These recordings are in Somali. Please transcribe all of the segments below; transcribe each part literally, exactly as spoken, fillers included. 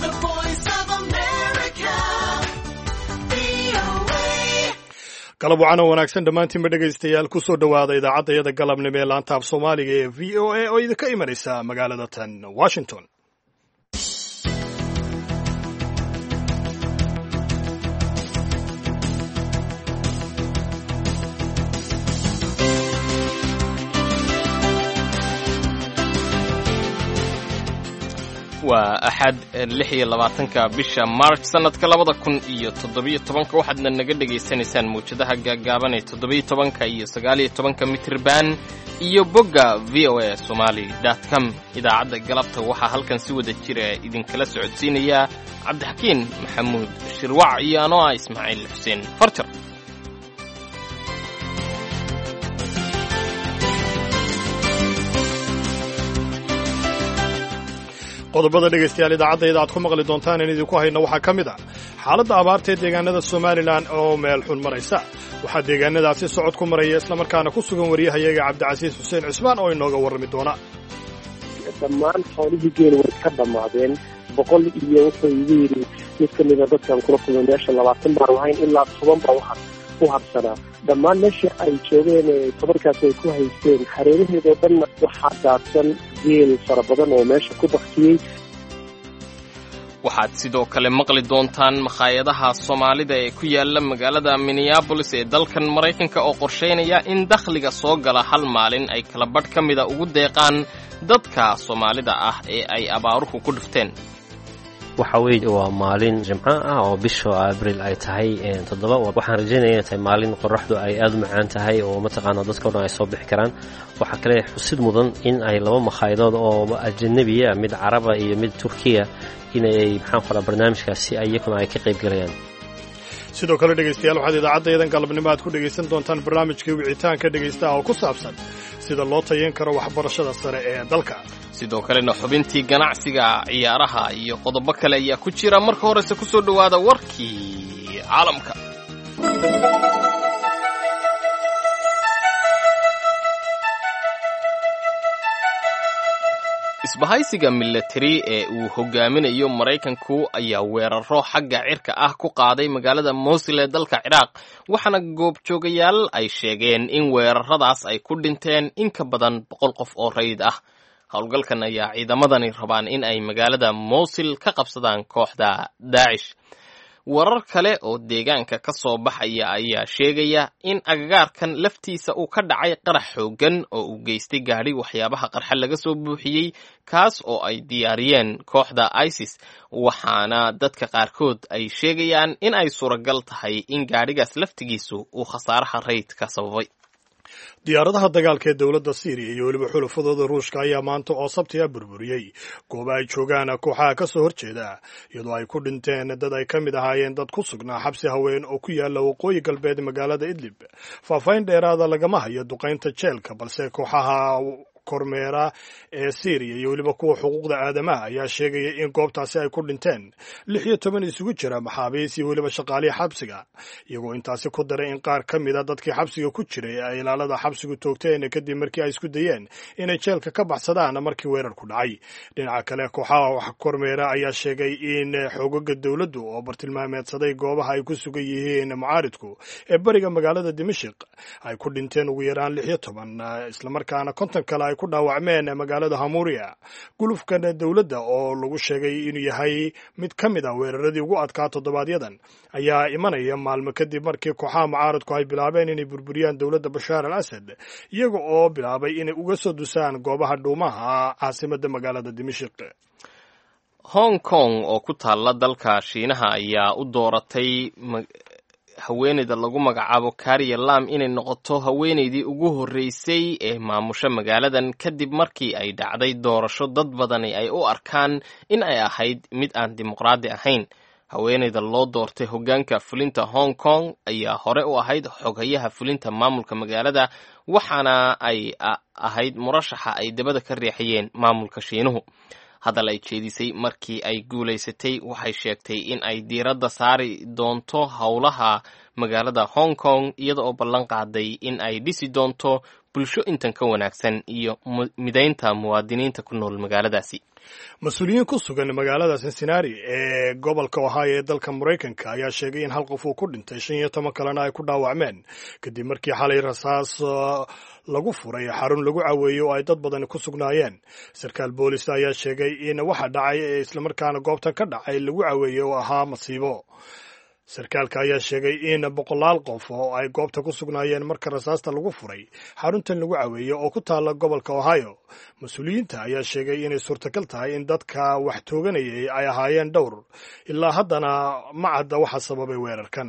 The Voice of America. V O A. galab wacana wanaagsan dhammaantiinba dhegaystayaal ku soo dhowaada idaacadayada galabnimo ee laanta af soomaaliga ee v o a oo idinka imanaysa magaalada tan washington. waa axad lix iyo labaatanka bisha march sanadka labada kun iyo toddobiyo tobanka waxaadna naga dhegaysanaysaan mawjadaha gaagaaban ee toddobiyo tobanka iyo sagaaliyo tobanka mitrban iyo bogga v o a somali dot com. idaacadda galabta waxaa halkan si wada jira idinkala socodsiinaya cabdixakiin maxamuud shirwac iyo anoo ah ismaaciil xuseen farjar. qodobada dhegaystayaal idaacadayda aad ku maqli doontaan in idinku hayno waxaa ka mid ah xaaladda abaarta ee deegaanada somalilan oo meel xun maraysa. waxaa deegaanadaasi socod ku maraya islamarkaana ku sugan wariyahayaga cabdicasiis xuseen cismaan oo inooga warrami doona. dhammaan xoolihii geela way ka dhammaadeen boqol iyo wuxuu igu yidhi mid ka mida dadkan kula kulmay meesha labaatan baan lahayn ilaa toban baa waxa ku habsanaa. dhammaan meesha ay joogeen tobankaas ay ku haysteen hareeraheedoo dhanna waxaa daadsan geel fara badan oo meesha ku baktiyey. waxaad sidoo kale maqli doontaan makhaayadaha soomaalida ee ku yaala magaalada minneabolis ee dalkan maraykanka oo qorshaynaya in dakhliga soo gala hal maalin ay kala badh ka mida ugu deeqaan dadka soomaalida ah ee ay abaaruhu ku dhifteen. waxa weeye waa maalin jimco ah oo bisha abriil ay tahay toddoba. waxaan rajaynaya inay tahay maalin qoraxdu ay aada u macaan tahay oo mataqaana dadka o dhan ay soo bixi karaan. waxaa kale xusid mudan in ay laba makhaaydood oo ajanabiya mid caraba iyo mid turkiya inay maxaan qoraa barnaamijkaasi iyakuna ay ka qayb galayaan. sidoo kale dhegaystayaal waxaad idaacaddayadan galabnimo aad ku dhegaysan doontaan barnaamijkii wicitaanka dhegaystaha oo ku saabsan sida loo tayan karo waxbarashada sare ee dalka. sidoo kalena xubintii ganacsiga ciyaaraha iyo qodobo kale ayaa ku jira. marka horese ku soo dhowaada warkii caalamka. isbahaysiga milatari ee uu hogaaminayo maraykanku ayaa weeraro xagga cirka ah ku qaaday magaalada mosul ee dalka ciraaq, waxaana goobjoogayaal ay sheegeen in weeraradaas ay ku dhinteen in ka badan boqol qof oo rayid ah. howlgalkan ayaa ciidamadani rabaan in ay magaalada mosul ka qabsadaan kooxda daacish. warar kale oo deegaanka ka soo baxaya ayaa sheegaya in agagaarkan laftiisa uu ka dhacay qarax xooggan oo uu geystay gaadhi waxyaabaha qarxa laga soo buuxiyey, kaas oo ay diyaariyeen kooxda isis, waxaana dadka qaarkood ay sheegayaan in ay suuragal tahay in gaadhigaas laftigiisu uu khasaaraha rayidka sababay. diyaaradaha dagaalka ee dowladda Syria iyo weliba xulafadooda Ruushka ayaa maanta oo Sabti ah burburiyey goobo ay joogaan kooxaha ka soo horjeeda, iyadoo ay ku dhinteen dad ay ka mid ahaayeen dad ku sugnaa xabsi haween oo ku yaala waqooyi galbeed magaalada Idlib. Faahfaahin dheeraada lagama hayo duqeynta jeelka, balse kooxaha kormeera ee Syria iyo weliba kuwa xuquuqda aadamaha ayaa sheegaya in goobtaasi ay ku dhinteen lix iyo toban isugu jira maxaabiis iyo weliba shaqaalihi xabsiga, iyagoo intaasi ku daray in qaar ka mid a dadkii xabsiga ku jiray ay ilaalada xabsigu toogteen kadib markii ay isku dayeen inay jeelka ka baxsadaan markii weerarku dhacay. dhinaca kale, kooxaha wax kormeera ayaa sheegay in xoogagga dowladdu oo bartilmaameedsaday goobaha ay ku sugan yihiin mucaaridku ee bariga magaalada Dimashq ay ku dhinteen ugu yaraan lix iyo toban, islamarkaana konton kale ku dhaawacmeen magaalada Hamuria. gulufkan dowladda oo lagu sheegay inuu yahay mid ka mid ah weeraradii ugu adkaa toddobaadyaddan ayaa imanaya maalmo kadib markii kooxaha mucaaradku ay bilaabeen inay burburiyaan dowladda Bashaar al-Assad, iyaga oo bilaabay inay uga soo dusaan goobaha dhuumaha caasimadda magaalada Dimashq. Hong Kong oo ku taalla dalka Shiinaha ayaa u dooratay haweeneyda lagu magacaabo Carrie Lam inay noqoto haweeneydii ugu horreysay ee maamusha magaaladan kadib markii ay dhacday doorasho dad badani ay u arkaan in ay ahayd mid aan dimuqraadi ahayn. haweeneyda loo doortay hoggaanka fulinta Hong Kong ayaa hore u ahayd xogayaha fulinta maamulka magaalada, waxaana ay ahayd murashaxa ay dabada ka riixayeen maamulka Shiinuhu. hadal ay jeedisay markii ay guulaysatay waxay sheegtay in ay diiradda saari doonto howlaha magaalada Hong Kong iyada oo ballan qaaday in ay dhisi doonto bulsho intan ka wanaagsan iyo midaynta muwaadiniinta ku nool magaaladaasi. mas-uuliyiin ku sugan magaalada cincinnati ee gobolka ohio ee dalka maraykanka ayaa sheegay in hal qof uu ku dhintay shan iyo toban kalena ay ku dhaawacmeen kadib markii xalay rasaas lagu furay xarun lagu caweeyey oo ay dad badani ku sugnaayeen. sarkaal boolis ayaa sheegay in waxa dhacay ee islamarkaana goobtan ka dhacay lagu caweeyey oo ahaa masiibo. sarkaalka ayaa sheegay in boqolaal qof oo ay goobta ku sugnaayeen marka rasaasta lagu furay xaruntan lagu caweeyey oo ku taala gobolka ohio. mas-uuliyiinta ayaa sheegay inay suurtagal tahay in dadka wax tooganayay ay ahaayeen dhowr. ilaa haddana ma cadda waxa sababay weerarkan.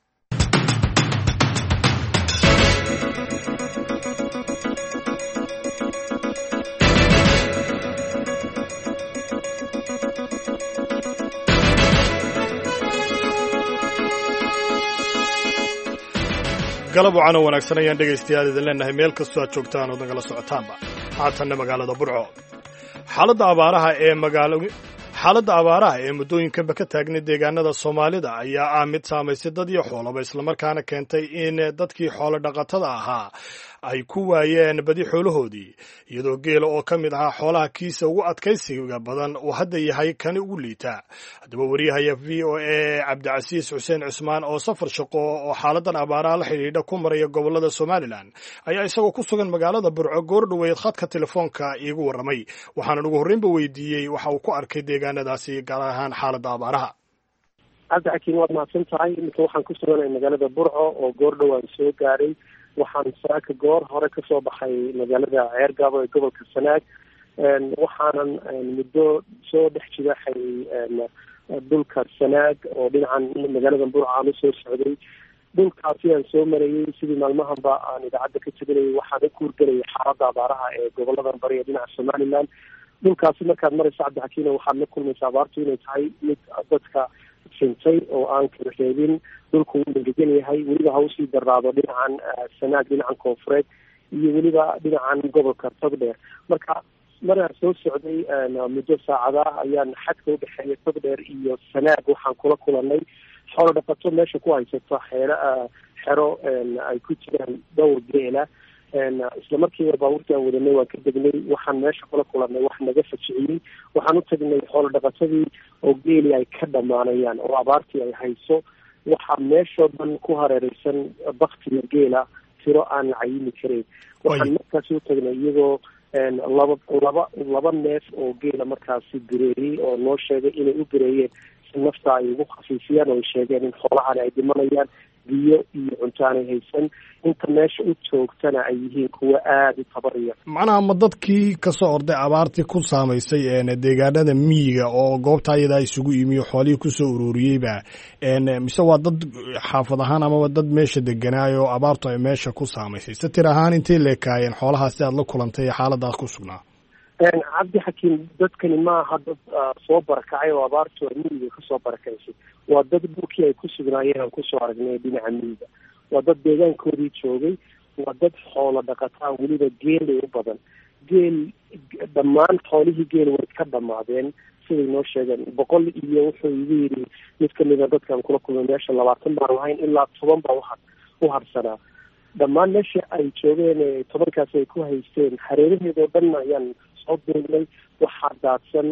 galab wacan oo wanaagsan ayaan dhegaystayaal idin leenahay meel kastoo aad joogtaan ood nagala socotaanba. haatanna magaalada burco xaaladda abaaraha ee magaalo xaaladda abaaraha ee muddooyinkanba ka taagnay deegaanada soomaalida ayaa ah mid saamaysay dad iyo xoolaba islamarkaana keentay in dadkii xoolo dhaqatada ahaa ay ku waayeen badi xoolahoodii iyadoo geela oo ka mid ahaa xoolaha kiisa ugu adkaysiga badan uu hadda yahay kani ugu liita. haddaba wariyahaya v o a cabdicasiis xuseen cusmaan oo safar shaqo oo xaaladan abaaraha la xidhiidha ku maraya gobolada somalilan ayaa isagoo ku sugan magaalada burco goor dhoweyd khadka telefoonka iigu warramay. waxaanan ugu horreynba weydiiyey waxa uu ku arkay deegaanadaasi gaar ahaan xaaladda abaaraha. cabdixakiin waad mahadsan tahay. iminka waxaan ku suganahay magaalada burco oo goor dhowaan soo gaaray. waxaan saaka goor hore kasoo baxay magaalada ceergaabo ee gobolka sanaag. waxaanan muddo soo dhex jidaxay dhulka sanaag oo dhinacan magaalada burco aan usoo socday. dhulkaasi aan soo marayey sidii maalmahanba aan idaacadda ka teganayay waxaan u kuurgelayay xaaladda abaaraha ee goboladan bari ee dhinaca somaliland. dhulkaasi markaad maraysa cabdixakiino waxaad la kulmaysa abaartu inay tahay mid dadka sintay oo aan kala reebin. dhulku wuu engegan yahay, weliba ha usii daraado dhinacan sanaag dhinacan koonfureed iyo weliba dhinacan gobolka togdheer. marka maraan soo socday muddo saacada ayaan xadka udhexeeya togdheer iyo sanaag waxaan kula kulanay xoolo dhaqato meesha ku haysato xeero xero ay ku jiraan dhowr geela. isla markiiba baabuurtii aan wadanay waan ka degnay. waxaan meesha kula kulanay wax naga fajiciyey. waxaan u tagnay xoolo dhaqatadii oo geeli ay ka dhamaanayaan oo abaartii ay hayso. waxaa meeshoo dhan ku hareereysan baktiga geela tiro aan la cayimi karayn. waxaan markaasi u tagnay iyagoo laba laba laba neef oo geela markaasi bireeyey oo noo sheegay inay u bireeyeen si nafta ay ugu khafiifiyaan oo ay sheegeen in xoolahani ay dhimanayaan, biyo iyo cunto aanay haysan. inta meesha u joogtana ay yihiin kuwa aada u tabariya. macnaha ma dadkii kasoo orday abaartii ku saamaysay deegaanada miyiga oo goobta ayadaa isugu imiyo xoolihii kusoo ururiyeyba mise waa dad xaafad ahaan amaba dad meesha deganaayo oo abaartu ay meesha ku saamaysay? se tir ahaan intay leekaayeen xoolahaasi aad la kulantay ee xaaladaas ku sugnaa? cabdixakiim dadkani maaha dad soo barakacay oo abaartu ay miyiga kasoo barakaysay. waa dad dhulkii ay ku sugnaayeen aan kusoo aragnay dhinaca miyiga. waa dad deegaankoodii joogay. waa dad xoolo dhaqataa weliba geelay u badan. geel dhammaan xoolihii geel way ka dhamaadeen siday noo sheegeen. boqol iyo wuxuu igu yidhi mid kamida dadkaan kula kulmay meesha labaatan baan lahayn ilaa toban baa uha u harsanaa. dhammaan meesha ay joogeen tobankaasi ay ku haysteen hareeraheedoo dhan ayaan soo duugnay. waxaa daadsan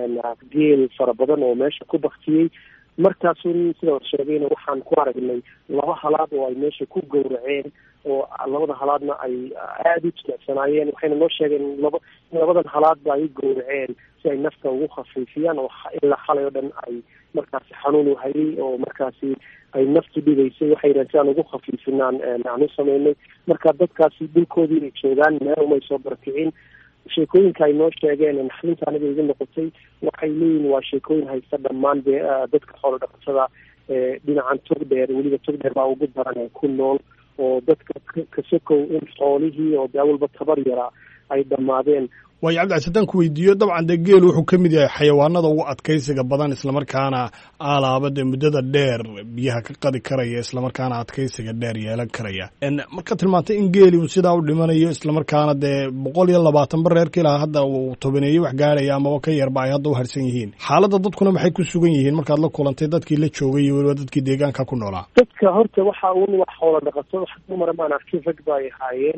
geel fara badan oo meesha ku baktiyey. markaasun sida sheegayna waxaan ku aragnay laba halaad oo ay meesha ku gowraceen oo labada halaadna ay aada u jilicsanaayeen. waxayna noo sheegeen laba labadan halaadba ay u gowraceen si ay nafta ugu khafiifiyaan oo ilaa xalay oo dhan ay markaasi xanuun u hayay oo markaasi ay naftu dhibaysay. waxayna si aan ugu khafiifinaan aan u sameynay. marka dadkaasi dhulkoodii inay joogaan meel umay soo barakicin. sheekooyinka ay noo sheegeen naxdinta aniga igu noqotay waxay leeyihin waa sheekooyin haysta dhammaan de dadka xoolo dhaqatada ee dhinacan togdheer weliba togdheer baa ugu daran ee ku nool oo dadka kasokow in xoolihii oo de awalba tabar yaraa ay dhamaadeen. waayo cabdicasiis haddaan ku weydiiyo dabcan dee geelu wuxuu ka mid yahay xayawaanada ugu adkaysiga badan islamarkaana aalaaba dee muddada dheer biyaha ka qadi karaya islamarkaana adkaysiga dheer yeelan karaya. marka tilmaantay in geeli uu sidaa u dhimanayo islamarkaana dee boqol iyo labaatan ba reerka ilaa hadda uu tobaneeye wax gaaraya amaba ka yarba ay hadda u harsan yihiin. xaaladda dadkuna maxay ku sugan yihiin markaad la kulantay dadkii la joogay iyo weliba dadkii deegaanka ku noolaa? dadka horta waxa uun wax xoolo dhaqato wax dumara maan arkin rag ba ay ahaayeen.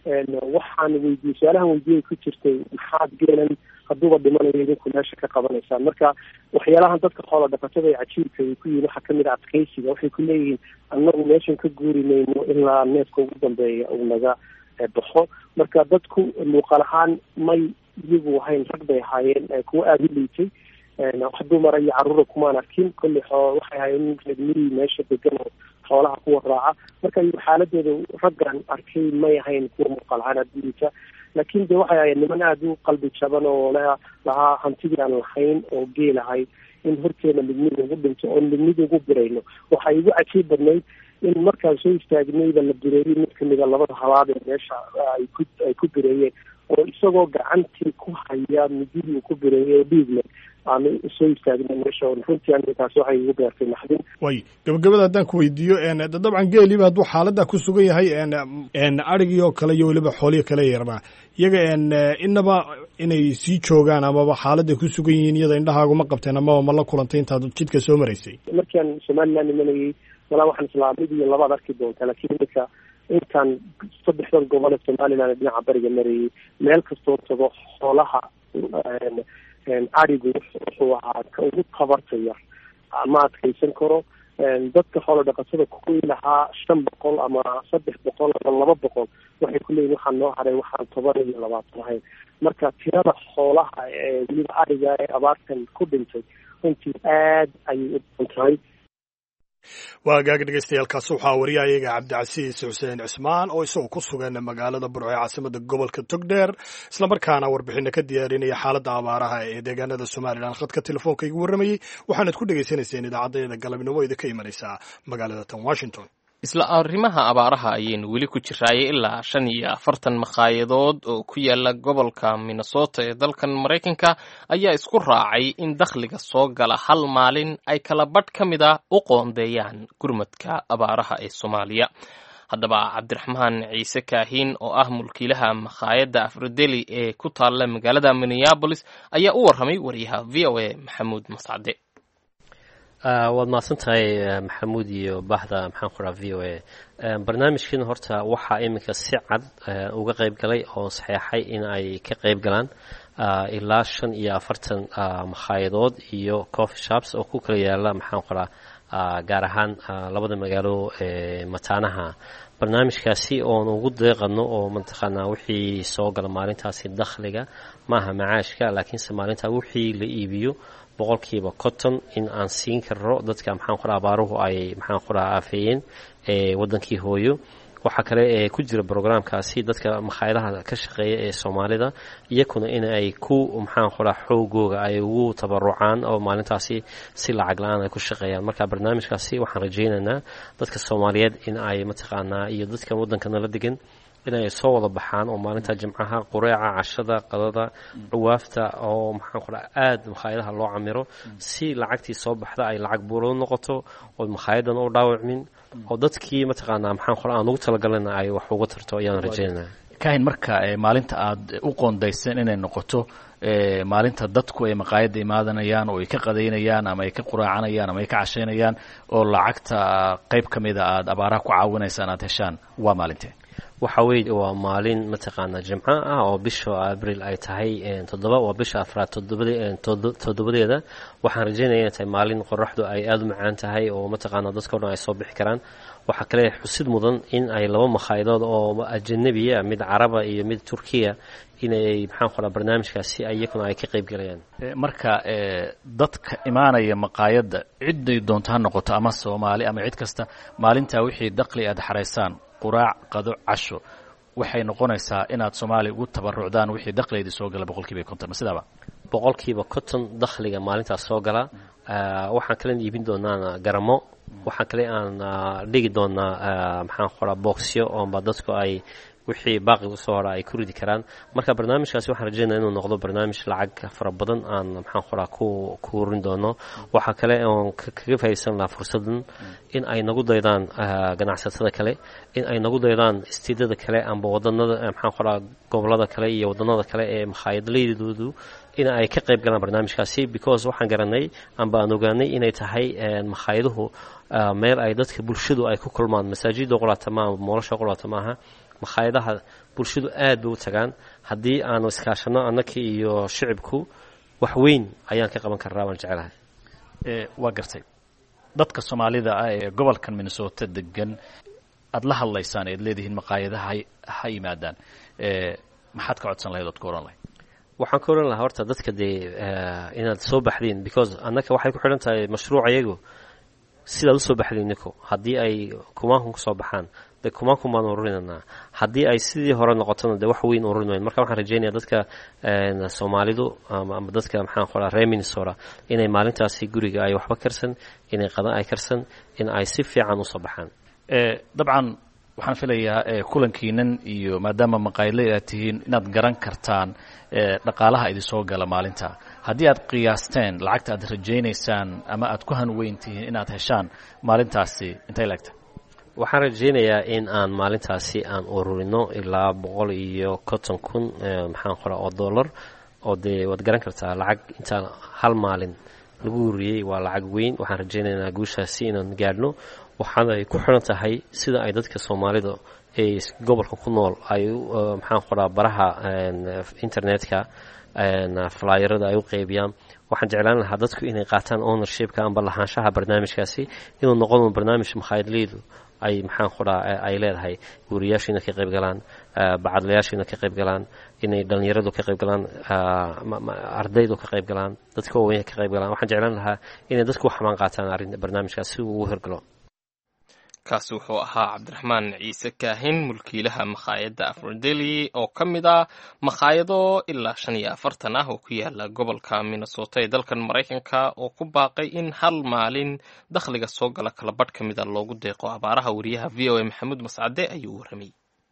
waxaan weydiiyey su-aalahan weydiyay ku jirtay maxaad geelan hadduuba dhimanayo idinku meesha ka qabanaysaan marka waxyaalahan dadka xoola dhaqatada ee cajiibka ay ku yihin waxaa kamid a adkaysiga waxay ku leeyihiin annagu meeshan ka guuri mayno ilaa neefka ugu dambeeya uu naga baxo marka dadku muuqaal ahaan may iyagu ahayn rag bay ahaayeen kuwa aada u liitay wax dumara iyo caruura kumaan arkin kolley waxay ahaayeen reermihii meesha degan oo xoolaha kuwa raaca marka xaaladooda raggan arkay may ahayn kuwa muuqaal ahaan aada u liita laakiin de waxay ahaayeen niman aada u qalbi jaban oo lahaa hantidii aan lahayn oo geelahay in horteena midnida ugu dhinto oon midnida ugu birayno waxay igu cajiib badnayd in markaan soo istaagnayba la bireeyey mid kamida labada habaad ee meesha ay ku ay ku bireeyeen oo isagoo gacantii ku haya mididii uu ku bireeyey oo dhiigle aan soo istaagnay meesha runtii arrintaas waxay igu beertay naxdin way gabagabada haddaan ku weydiiyo dabcan geeliba hadduu xaaladda ku sugan yahay arigii oo kale iyo weliba xoolihii kale yarmaa iyaga inaba inay sii joogaan amaba xaaladday ku sugan yihiin iyada indhahaaguma qabteen amaba ma la kulantay intaad jidka soo maraysay markaan somaliland imanayay walaa waxaan islaa mid iyo labaad arki doonta laakiin iminka intaan saddexdan gobol ee somaliland dhinaca bariga marayay meel kastoo tago xoolaha arigu wuxuu ahaa ka ugu tabarta yar ma adkaysan karo dadka xoola dhaqatada kuwii lahaa shan boqol ama saddex boqol ama laba boqol waxay ku leeyihin waxaan noo haray waxaan toban iyo labaatan ahayn marka tirada xoolaha ee weliba ariga ee abaartan ku dhintay runtii aad ayay u badan tahay waa gaagi dhegeystayaaalkaas waxaa wariya iyaga cabdicasiis xuseen cismaan oo isagoo ku sugan magaalada burco ee caasimada gobolka togdheer islamarkaana warbixina ka diyaarinaya xaaladda abaaraha ee deegaanada somalilan khadka telefoonka igu warramayey waxaanad ku dhegaysanayseen idaacaddeeda galabnimo idinka imanaysaa magaalada tan washington isla arrimaha abaaraha ayaynu weli ku jiraayay ilaa shan iyo afartan makhaayadadood oo ku yaala gobolka minnesota ee dalkan maraykanka ayaa isku raacay in dakhliga soo gala hal maalin ay kala badh ka mid a u qoondeeyaan gurmadka abaaraha ee soomaaliya haddaba cabdiraxmaan ciise kaahiin oo ah mulkiilaha makhaayadda afrodeli ee ku taalla magaalada minneabolis ayaa u warramay wariyaha v o a maxamuud mascade waad mahadsan tahay maxamuud iyo bahda maxaan ku raha v o a barnaamijkiina horta waxaa iminka si cad uga qayb galay oo saxeexay in ay ka qayb galaan ilaa shan iyo afartan makhaayadadood iyo coffee shops oo ku kala yaala maxaan ku raha gaar ahaan labada magaalo ee mataanaha barnaamijkaasi oon ugu deeqano oo mataqaanaa wixii soo gala maalintaasi dakhliga maaha macaashka laakiinse maalintaa wixii la iibiyo boqolkiiba conton in aan siin karno dadka maxaan ku raha abaaruhu ay maxaan ku raha aafeeyeen ee wadankii hooyo waxaa kale ee ku jira brograamkaasi dadka makhaayadaha ka shaqeeya ee soomaalida iyakuna in ay ku maxaan ku raha xoogooga ay ugu tabarucaan oo maalintaasi si lacag la-aan ay ku shaqeeyaan marka barnaamijkaasi waxaan rajaynaynaa dadka soomaaliyeed in ay mataqaanaa iyo dadka waddankana la degan inay soo wada baxaan oo maalinta jimcaha qureeca cashada qadada cuwaafta oo maxaan ku raha aada makhaayadaha loo camiro si lacagtii soo baxda ay lacag buuro noqoto oo makhaayaddan u dhaawacmin oo dadkii mataqaanaa maxaan ku raha aan ugu talagalana ay wax uga tarto ayaan rajaynaya kaahin marka maalinta aada u qoondayseen inay noqoto maalinta dadku ay maqaayadda imaadanayaan oo ay ka qadaynayaan ama ay ka quraacanayaan ama ay ka cashaynayaan oo lacagta qayb ka mida aada abaaraha ku caawinaysaan aada heshaan waa maalintee waxa weeye waa maalin mataqaanaa jimco ah oo bisha abril ay tahay toddoba waa bisha afraad toddobadeeda waxaan rajaynaya inay tahay maalin qoraxdu ay aada u macaan tahay oo mataqaanaa dadka o dhan ay soo bixi karaan waxaa kale xusid mudan in ay laba makhaayadadood oo ajanabiya mid caraba iyo mid turkiya inay maxaan ku raha barnaamijkaasi iyakuna ay ka qayb galayaan marka dadka imaanaya maqaayadda cidday doonto ha noqoto ama soomaali ama cid kasta maalintaa wixii dakhli aada xaraysaan quraac qado casho waxay noqonaysaa inaad soomaaliya ugu tabarucdaan wixii dakhligeedii soo gala boqolkiiba konton ma sidaaba boqolkiiba konton dakhliga maalintaas soo gala waxaan kala iibin doonaa garamo waxaan kale aan dhigi doonaa maxaan ku raha boxyo oonba dadku ay wixii baaqiga usoo hora ay ku ridi karaan marka barnaamijkaasi waxaan rajaynaya inuu noqdo barnaamij lacag fara badan aan maxaan ku raha ku ku urin doono waxaa kale oon kaga faa'iidaysan lahaa fursadan in ay nagu daydaan ganacsatada kale in ay nagu daydaan istiidada kale amba wadanada maxaan ku raha gobolada kale iyo wadanada kale ee makhaayadleydoodu in ay ka qayb galaan barnaamijkaasi because waxaan garanay amba aan ogaanay inay tahay makhayaduhu meel ay dadka bulshadu ay ku kulmaan masaajida qolaata maaha nolosha qolaata maaha makhaayadaha bulshadu aad bay u tagaan haddii aanu iskaashano annaka iyo shicibku wax weyn ayaan ka qaban karnaa waan jecelahay. waa gartay dadka soomaalida ah ee gobolkan Minnesota degan aad la hadlaysaan eed leedihiin maqaayadaha ha yimaadaan maxaad ka codsan lahayd ood ku oran lahayd? waxaan ka oran lahaa horta dadka dee inaad soo baxdiin because annaka waxay ku xidhan tahay mashruuc ayagu sidaad usoo baxdiin niko haddii ay kumaanku kasoo baxaan de kumaanku baan ururinanaa haddii ay sidii hore noqotona de wax weyn ururin weyn marka waxaan rajaynayaa dadka soomaalidu ama dadka maxaan qoraa reer Minnesota inay maalintaasi guriga ay waxba karsan inay qadan ay karsan in ay si fiican usoo baxaan. dabcan waxaan filayaa kulankiinan iyo maadaama maqaayadle aad tihiin inaad garan kartaan dhaqaalaha idin soo gala maalinta haddii aad qiyaasteen lacagta aad rajaynaysaan ama aad ku hanweyn tihiin inaad heshaan maalintaasi intay leegta? waxaan rajaynayaa in aan maalintaasi aan ururino ilaa boqol iyo konton kun maxaan qoraa oo dollar oo dee waad garan kartaa lacag intaan hal maalin lagu ururiyey waa lacag weyn. waxaan rajaynaynaa guushaasi inaan gaadhno waxaana ay ku xiran tahay sida ay dadka soomaalida ee gobolka ku nool ay maxaan qoraa baraha internetka flyerada ay u qaybiyaan. waxaan jeclaan lahaa dadku inay qaataan ownershipka amba lahaanshaha barnaamijkaasi inuu noqon barnaamij makhaayadleydu ay maxaan qoraa ay leedahay wariyaashiina ka qayb galaan bacadlayaashiina ka qayb galaan inay dhalinyaradu ka qayb galaan ardaydu ka qayb galaan dadka waaweyn ka qayb galaan. waxaan jeclaan lahaa inay dadku xamaan qaataan arrin barnaamijkaas si uu u hirgalo. kaasi wuxuu ahaa cabdiraxmaan ciise kaahin mulkiilaha makhaayadda Afrodeli oo ka mid ah makhaayado ilaa shan iyo afartan ah oo ku yaala gobolka Minnesota ee dalkan Maraykanka oo ku baaqay in hal maalin dakhliga soo gala kala badh ka mid ah loogu deeqo abaaraha. wariyaha V O A Maxamuud Mascade ayuu warramay.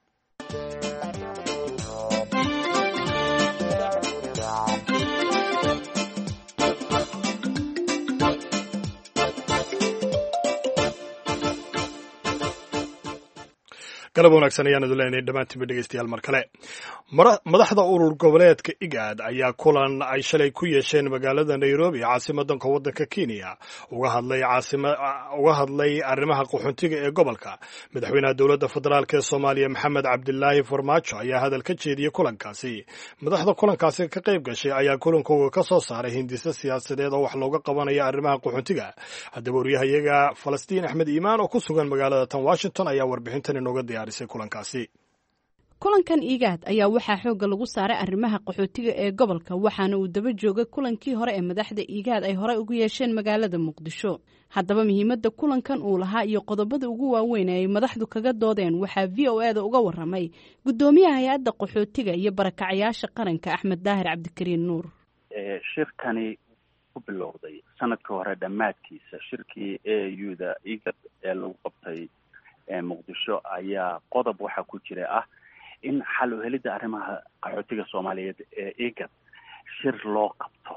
galab wanaagsan ayaan idin leenahay dhammaantiinba dhegeystayaal mar kale. madaxda urur goboleedka IGAD ayaa kulan ay shalay ku yeesheen magaalada Nairobi caasimadanka waddanka Kenya uga hadlay caasima uga hadlay arrimaha qaxoontiga ee gobolka. madaxweynaha dowladda federaalk ee Soomaaliya Maxamed Cabdilaahi Farmaajo ayaa hadal ka jeediyey kulankaasi. madaxda kulankaasi ka qayb gashay ayaa kulankooda ka soo saaray hindise siyaasadeed oo wax looga qabanayo arrimaha qaxoontiga. haddaba wariyahayaga Falastiin Axmed Iimaan oo ku sugan magaalada tan Washington ayaa warbixintan inooga diyaarisay kulankaasi. kulankan IGAD ayaa waxaa xoogga lagu saaray arrimaha qaxootiga ee gobolka waxaana uu daba joogay kulankii hore ee madaxda IGAD ay horey ugu yeesheen magaalada Muqdisho. haddaba muhiimadda kulankan uu lahaa iyo qodobada ugu waaweyn ee ay madaxdu kaga doodeen waxaa V O A da uga warramay gudoomiyaha hay-adda qaxootiga iyo barakacayaasha qaranka Axmed Daahir Cabdikariin Nuur. shirkani ku bilowday sanadkii hore dhammaadkiisa shirkii A U da IGAD ee lagu qabtay Muqdisho ayaa qodob waxa ku jira ah in xal u helida arrimaha qaxootiga Soomaaliyeed ee IGAD shir loo qabto.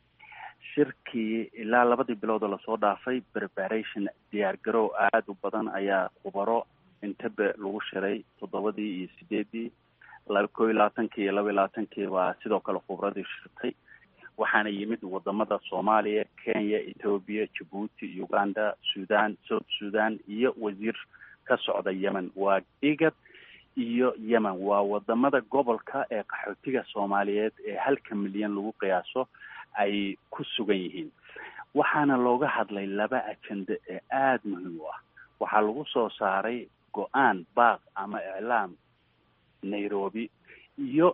shirkii ilaa labadii bilood oo lasoo dhaafay preparation diyaar garow aad u badan ayaa khubaro intabe lagu shiray toddobadii iyo sideedii laba koo iyo labaatankii iyo laba iyo labaatankii waa sidoo kale khubradii shirtay. waxaana yimid wadamada Soomaaliya, Kenya, Ethiopia, Djibouti, Uganda, Sudan, South Sudan iyo wasiir ka socda Yemen. waa IGAD iyo Yemen waa wadamada gobolka ee qaxootiga Soomaaliyeed ee halka milyan lagu qiyaaso ay ku sugan yihiin. waxaana looga hadlay laba ajende ee aad muhiim u ah. waxaa lagu soo saaray go-aan baaq ama iclaam Nairobi iyo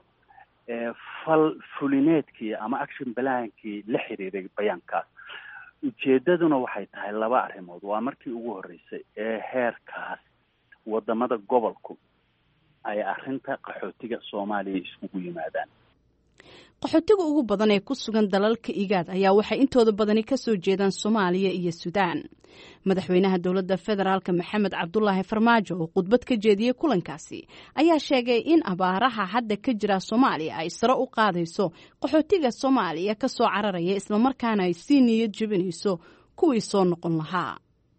fal fulineedkii ama action plankii la xiriiray bayaankaas. ujeedaduna waxay tahay laba arrimood. waa markii ugu horreysay ee heerkaas wadamada gobolku ay arrinta qaxootiga Soomaaliya isugu yimaadaan. qaxootiga ugu badan ee ku sugan dalalka IGAD ayaa waxay intooda badani ka soo jeedaan Soomaaliya iyo Suudaan. madaxweynaha dowladda federaalka Maxamed Cabdulaahi Farmaajo oo khudbad ka jeediyey kulankaasi ayaa sheegay in abaaraha hadda ka jira Soomaaliya ay sare u qaadayso qaxootiga Soomaaliya ka soo cararaya isla markaana ay sii niyad jabinayso kuwii soo noqon lahaa.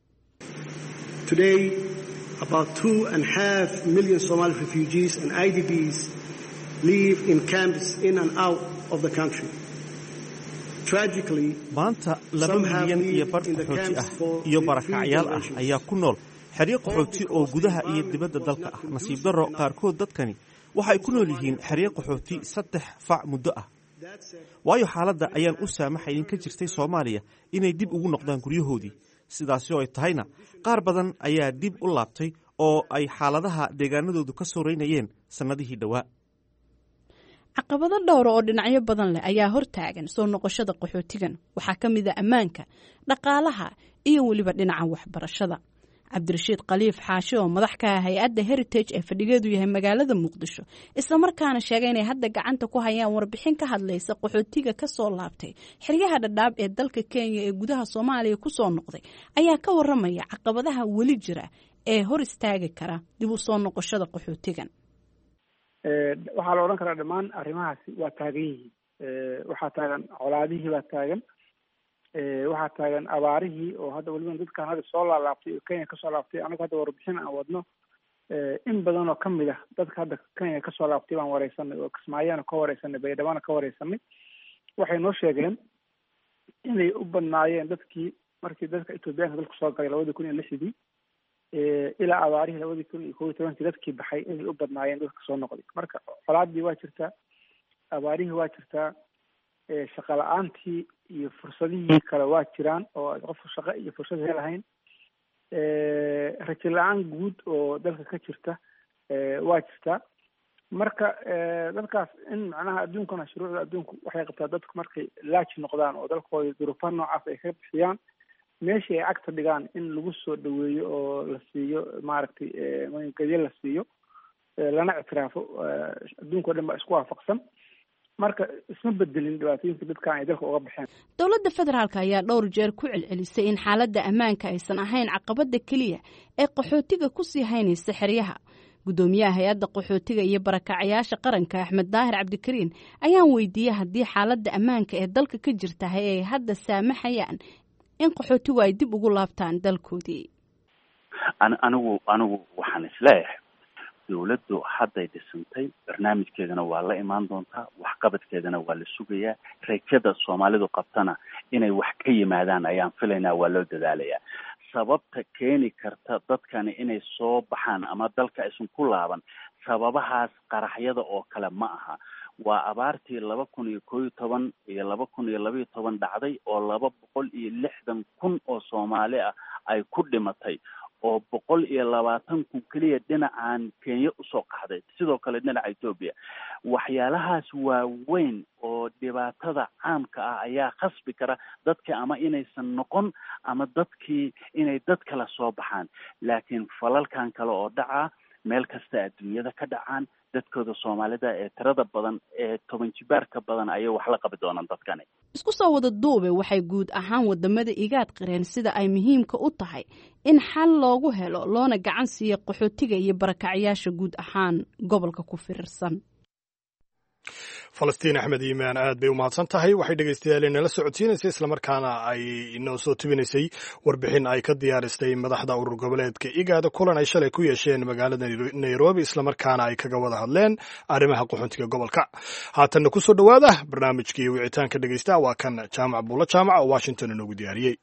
Today, about two and a half million Somali refugees and I D Bs live in camps in and out of the country. Tragically, maanta laba milyan iyo badh qaxooti ah iyo barakacyaal ah ayaa ku nool xeryo qaxooti oo gudaha iyo dibadda dalka ah. nasiib darro qaarkood dadkani waxa ay ku nool yihiin xeryo qaxooti saddex fac muddo ah waayo xaaladda ayaan u saamaxayn ka jirtay soomaaliya inay dib ugu noqdaan guryahoodii sidaasi oo ay tahayna qaar badan ayaa dib u laabtay oo ay xaaladaha deegaanadoodu ka sooreynayeen sannadihii dhowaa caqabado dhowra oo dhinacyo badan leh ayaa hortaagan soo noqoshada qaxootigan waxaa ka mid a ammaanka dhaqaalaha iyo weliba dhinaca waxbarashada cabdirashiid khaliif xaashi oo madax ka ah hay-adda heritage ee fadhigeedu yahay magaalada muqdisho islamarkaana sheegay inay hadda gacanta ku hayaan warbixin ka hadlaysa qaxootiga ka soo laabtay xeryaha dhadhaab ee dalka kenya ee gudaha soomaaliya ku soo noqday ayaa ka waramaya caqabadaha weli jira ee hor istaagi kara dib u soo noqoshada qaxootigan waxaa la odhan karaa dhammaan arrimahaasi waa taagan yihiin waxaa taagan colaadihii baa taagan waxaa taagan abaarihii oo hadda weliba dadkan hadda soo laalaabtay oo kenya kasoo laabtay anagu hadda warbixin aan wadno in badan oo kamid ah dadka hadda kenya kasoo laabtay baan wareysanay oo kismaayana ka wareysanay baydhabana ka wareysanay waxay noo sheegeen inay u badnaayeen dadkii markii dadka ethoobiyaanka dalku soo galay labadii kun iyo lixdii ilaa abaarihii labadii kun iyo kob iyo tobankii dadkii baxay inay u badnaayeen dadka soo noqday marka colaadii waa jirtaa abaarihii waa jirtaa shaqa la-aantii iyo fursadihii kale waa jiraan oo qofku shaqo iyo fursad helahayn rajo la-aan guud oo dalka ka jirta waa jirtaa marka dadkaas in macnaha adduunkana shuruucda adduunku waxay qabtaa dadku markay laaji noqdaan oo dalkooda duruufaha noocaas ay ka bixiyaan meeshii ay cagta dhigaan in lagu soo dhaweeyo oo la siiyo maaragtay gadyo la siiyo lana ictiraafo adduunka o dhan baa isku waafaqsan marka isma bedelin dhibaatooyinka dadkan ay dalka uga baxeen dowladda federaalk ayaa dhowr jeer ku celcelisay in xaaladda ammaanka aysan ahayn caqabada keliya ee qaxootiga kusii haynaysa xeryaha guddoomiyaha hay-adda qaxootiga iyo barakacyaasha qaranka axmed daahir cabdikariin ayaan weydiiyey haddii xaaladda ammaanka ee dalka ka jirtahay ay hadda saamaxayaan in qaxootigu ay dib ugu laabtaan dalkoodii anigu anigu waxaan isleeyahay dawladdu hadday dhisantay barnaamijkeedana waa la imaan doontaa waxqabadkeedana waa la sugayaa rajada soomaalidu qabtana inay wax ka yimaadaan ayaan filaynaa waa loo dadaalayaa sababta keeni karta dadkani inay soo baxaan ama dalka aysan ku laaban sababahaas qaraxyada oo kale ma aha waa abaartii laba kun iyo koo iyo toban iyo laba kun iyo laba iyo toban dhacday oo laba boqol iyo lixdan kun oo soomaali ah ay ku dhimatay oo boqol iyo labaatan kun keliya dhinacan kenya usoo qaxday sidoo kale dhinaca etoobiya waxyaalahaas waaweyn oo dhibaatada caamka ah ayaa khasbi kara dadka ama inaysan noqon ama dadkii inay dad kala soo baxaan laakiin falalkan kale oo dhaca meel kasta adduunyada ka dhacaan dadkooda soomaalida ee tirada badan ee toban jibaarka badan ayay wax la qabi doonaan dadkani isku soo wada duube waxay guud ahaan wadamada igaad qireen sida ay muhiimka u tahay in xal loogu helo loona gacan siiyo qaxootiga iyo barakacyaasha guud ahaan gobolka ku firirsan falastiin axmed iimaan aad bay u mahadsan tahay waxay dhegaystayaal inala socodsiinaysay islamarkaana ay inoo soo tubinaysay warbixin ay ka diyaaristay madaxda urur goboleedka igaada kulan ay shalay ku yeesheen magaalada nairobi islamarkaana ay kaga wada hadleen arrimaha qaxoontiga gobolka haatanna ku soo dhowaada barnaamijkii wicitaanka dhegaysta waa kan jaamac buulo jaamac oo washington inoogu diyaariyey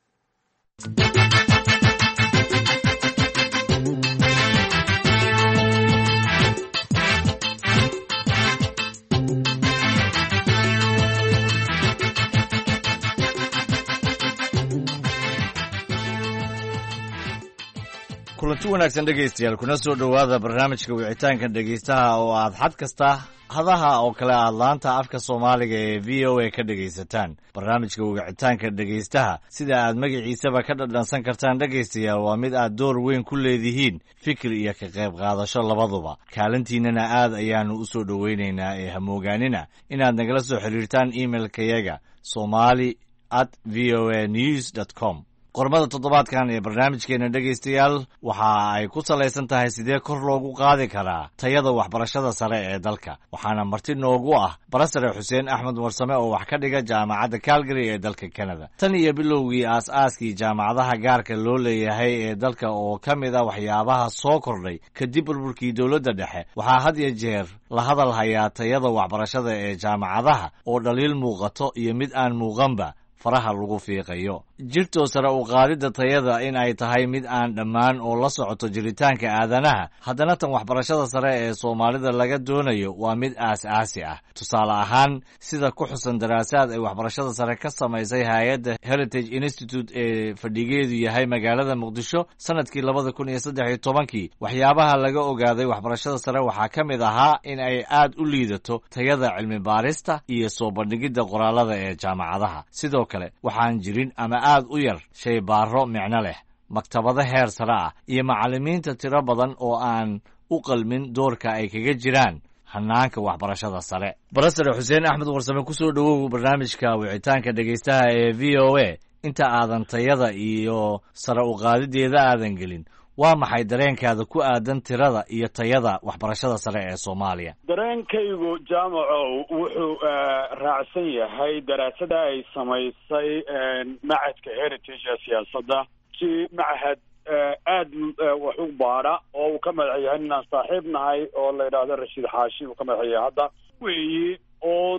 kulanti wanaagsan dhegaystayaal kuna soo dhowaada barnaamijka wicitaanka dhegaystaha oo aad xad kasta hadaha oo kale aad laanta afka soomaaliga ee v o a ka dhegaysataan barnaamijka wicitaanka dhegaystaha sida aad magaciisaba ka dhadhansan kartaan dhegaystayaal waa mid aad door weyn ku leedihiin fikir iyo ka qayb qaadasho labaduba kaalintiinana aad ayaannu u soo dhowaynaynaa ee hamoogaanina inaad nagala soo xidhiirtaan imailkayaga somali at v o a news dot com qormada toddobaadkan ee barnaamijkeena dhegaystayaal waxa ay ku salaysan tahay sidee kor loogu qaadi karaa tayada waxbarashada sare ee dalka waxaana marti noogu ah barasare xuseen axmed warsame oo wax ka dhiga jaamacadda calgary ee dalka canada tan iyo bilowgii aas-aaskii jaamacadaha gaarka loo leeyahay ee dalka oo ka mid a waxyaabaha soo kordhay kadib burburkii dowladda dhexe waxaa had iyo jeer la hadal hayaa tayada waxbarashada ee jaamacadaha oo dhaliil muuqato iyo mid aan muuqanba faraha lagu fiiqayo jirto sare u qaadidda tayada in ay tahay mid aan dhammaan oo la socoto jiritaanka aadanaha haddana tan waxbarashada sare ee soomaalida laga doonayo waa mid aas-aasi ah tusaale ahaan sida ku xusan daraasaad ay waxbarashada sare ka samaysay hay-adda heritage institute ee fadhigeedu yahay magaalada muqdisho sanadkii labada kun iyo saddex iyo tobankii waxyaabaha laga ogaaday waxbarashada sare waxaa ka mid ahaa in ay aad u liidato tayada cilmi baarista iyo soo bandhigidda qoraalada ee jaamacadaha sidoo kale waxaan jirin ama aad u yar shay baaro micno leh maktabado heer sare ah iyo macallimiinta tiro badan oo aan u qalmin doorka ay kaga jiraan hanaanka waxbarashada sare barasare xuseen axmed warsame ku soo dhowow barnaamijka wicitaanka dhegaystaha ee v o a inta aadan tayada iyo sare u qaadideeda aadan gelin waa maxay dareenkaada ku aadan tirada iyo tayada waxbarashada sare ee soomaaliya dareenkaygu jaamacow wuxuu raacsan yahay daraasada ay samaysay macadka heritage ee siyaasadda si macahad aad wax u baadha oo uu ka madax yahay inaan saaxiib nahay oo la yidhaahdo rashiid xaashi uu ka madax yahay hadda weeyi oo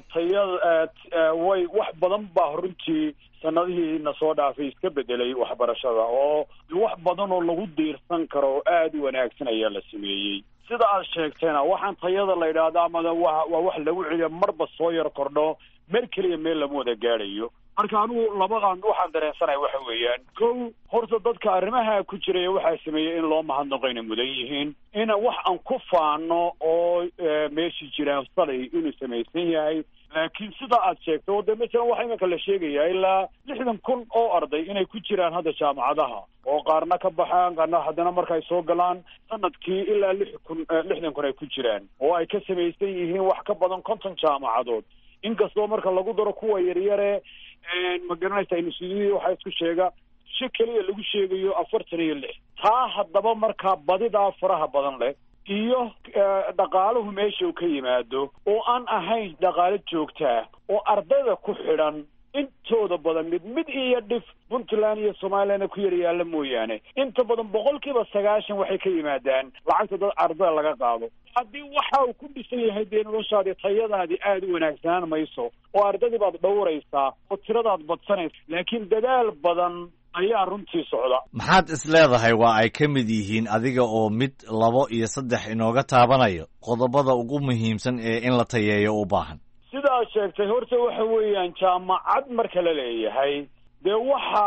tayada way wax badan baa runtii sanadihii na soo dhaafay iska bedelay waxbarashada oo wax badan oo lagu diirsan karo oo aad u wanaagsan ayaa la sameeyey sida aad sheegtayna waxaan tayada la yidhaahdo amada wa waa wax lagu celiyo marba soo yar kordho meel keliya meel lama wada gaadhayo marka anugu labadan waxaan dareensanahay waxa weeyaan kow horta dadka arrimaha ku jiraya waxaa sameeyey in loo mahadnaqo inay mudan yihiin ina wax aan ku faano oo meeshii jiraan salay inuu samaysan yahay laakiin sida aad sheegto oo de masalan waxa iminka la sheegayaa ilaa lixdan kun oo arday inay ku jiraan hadda jaamacadaha oo qaarna ka baxaan qaarna haddana marka ay soo galaan sanadkii ilaa lix kun lixdan kun ay ku jiraan oo ay ka samaysan yihiin wax ka badan konton jaamacadood inkastoo marka lagu daro kuwa yaryare ma garanaysa insuudiyadii waxaa isku sheega si keliya lagu sheegayo afartan iyo lix taa haddaba markaa badidaa faraha badan leh iyo dhaqaaluhu meesha uu ka yimaado oo aan ahayn dhaqaalo joogtaa oo ardayda ku xidhan intooda badan mid mid iyo dhif puntland iyo somalilandna ku yar yaalla mooyaane inta badan boqolkiiba sagaashan waxay ka yimaadaan lacagta dad ardayda laga qaado haddii waxa uu ku dhisan yahay dee noloshaadii tayadaadii aada u wanaagsanaan mayso oo ardaydii baad dhowraysaa oo tiradaad badsanaysa laakiin dadaal badan ayaa runtii socda maxaad is leedahay waa ay ka mid yihiin adiga oo mid labo iyo saddex inooga taabanayo qodobada ugu muhiimsan ee in la tayeeyo u baahan sidaad sheegtay horta waxa weeyaan jaamacad marka la leeyahay dee waxa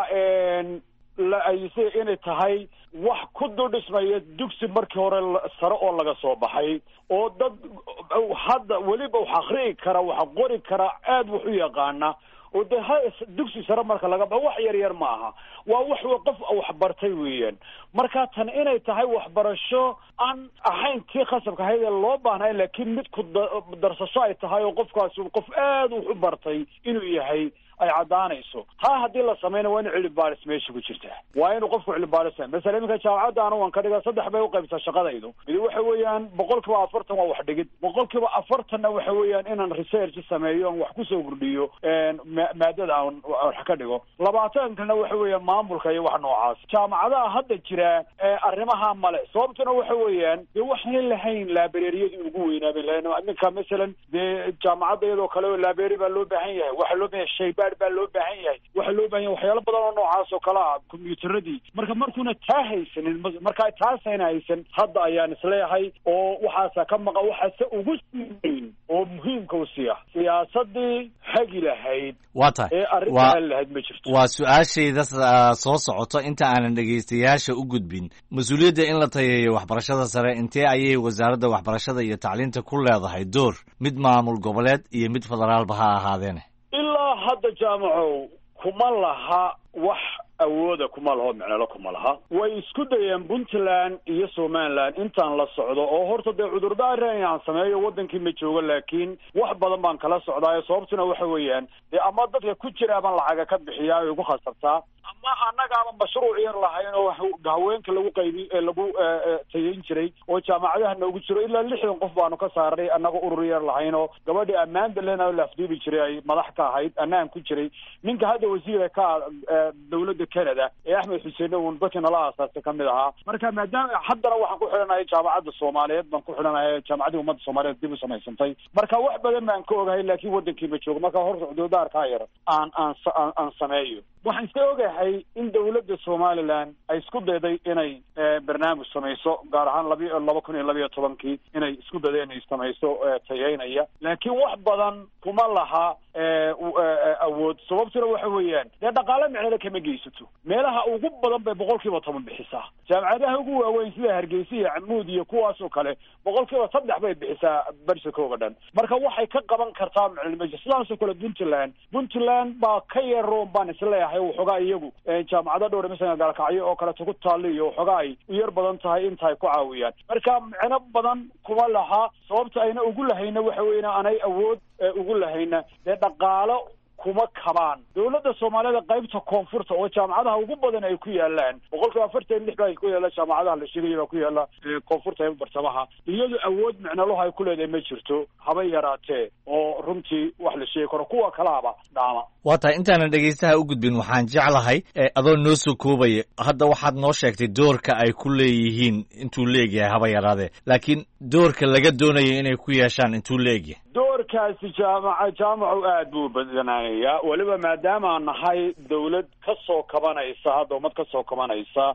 la ayisay inay tahay wax ku dudhismaya dugsi markii hore sare oo laga soo baxay oo dad hadda weliba wax akri'i kara wax qori kara aad wax u yaqaana oo de dugsi sare marka laga ba wax yar yar maaha waa wax qof wax bartay weeyaan marka tan inay tahay waxbarasho aan ahayn tii khasabka ahayd ee loo baahnay laakiin mid ku darsasho ay tahay oo qofkaasi qof aad wax u bartay inuu yahay ay caddaanayso taa haddii la samayna waa in cilmi baaris meesha ku jirtaa waa inuu qofku cilmi baaris masala iminka jaamacadda anu waan ka dhigaa saddex bay uqaybtaa shaqadaydu mid waxa weeyaan boqol kiiba afartan waa wax dhigid boqol kiiba afartanna waxa weeyaan inaan research sameeyo aan wax kusoo kordhiyo maadada aan wax ka dhigo labaatankana waxa weeyaan maamulka iyo wax noocaas jaamacadaha hadda jira arrimaha male sababtuna waxa weeyaan dee waxaan lahayn laabareeriyadii ugu weynaabay lahayn iminka masalan dee jaamacadda iyadoo kale oo laabeeri baa loo baahan yahay waxaa loo baahan yahay baa loo baahan yahay waxaa loo baahan yahay waxyaalo badan oo noocaas oo kale ah kombiyuutaradii marka markuuna taa haysanin marka taasayna haysan hadda ayaan isleeyahay oo waxaasa ka maqa waxaase ugu siiweyn oo muhiimka u siiya siyaasadii hagi lahayd waa tahay ee arrinta hali lahayd ma jirto waa su-aashayda soo socoto inta aanan dhegaystayaasha u gudbin mas-uuliyadda in la tayeeyo waxbarashada sare intee ayay wasaaradda waxbarashada iyo tacliinta ku leedahay door mid maamul goboleed iyo mid federaalba ha ahaadeene ilaa hadda jaamacow kuma laha wax awooda kuma laho micnalo kuma laha way isku dayeen puntland iyo somaliland intaan la socdo oo horta dee cudurdaari aan sameeyo wadankii ma joogo laakiin wax badan baan kala socdaayo sababtuna waxa weeyaan dee ama dadka ku jira baan lacaga ka bixiyaa ay ugu khasabtaa ama annagaaba mashruuc yar lahayn oo haweenka lagu qaybi lagu tayin jiray oo jaamacadaha noogu jiro ilaa lixdan qof baanu ka saarnay annaga urur yar lahayn oo gabadhii ammaan dalena lafduubi jiray ay madax ka ahayd annaan ku jiray ninka hadda wasiirka ka dowladda Canada ee Axmed Xuseen oo dadkana la aasaasay ka mid ahaa marka maadaama haddana waxaan ku xidhanahay jaamacadda Soomaaliyeed baan ku xidhanahay jaamacadda ummadda Soomaaliyeed dib u samaysantay marka wax badan baan ka ogahay laakiin wadankii ma joogo marka hor socdoodaarka yar aan aan aan sameeyo waxaan iska ogahay in dowladda Somaliland ay isku dayday inay barnaamij samayso gaar ahaan laba kun iyo laba iyo tobankii inay isku dayday inay samayso tayeynaya laakiin wax badan kuma laha awood sababtuna waxa weeyaan dee dhaqaale micnada kama geysato meelaha ugu badan bay boqolkiiba toban bixisaa jaamacadaha ugu waaweyn sida Hargeysa iyo Camuud iyo kuwaas oo kale boqolkiiba saddex bay bixisaa barshakooga dhan marka waxay ka qaban kartaa macluumaadka sidaas oo kale Puntland Puntland baa ka yaro baan isleeyahay waxoogaa iyagu jaamacada dhowr misan galkacyo oo kale ku taaliyo waxoogaa ay u yar badan tahay intay ku caawiyaan marka micno badan kuma laha sababta ayna ugu lahayna waxa weeyna aanay awood ugu lahayna dee dhaqaalo kuma kabaan dowladda Soomaalida qaybta koonfurta oo jaamacadaha ugu badan ay ku yaalaan boqolkiiba afartan iyo lix bay ku yaalaan jaamacadaha la sheegay ku yaala koonfurta ee bartamaha iyadu awood macnalo hay ku leedahay ma jirto haba yaraatee oo runtii wax la sheegi karo kuwa kalaaba dhaama waa tahay intaanan dhegeystaha u gudbin waxaan jeclahay adoo noo soo koobaya hadda waxaad noo sheegtay doorka ay ku leeyihiin intuu leegyahay haba yaraadee laakiin doorka laga doonayo inay ku yeeshaan intuu leegyahay doorkaasi jaamaca jaamacu aad buu badanaanayaa waliba maadaama aan nahay dawlad ka soo kabanaysa hadda ummad ka soo kabanaysa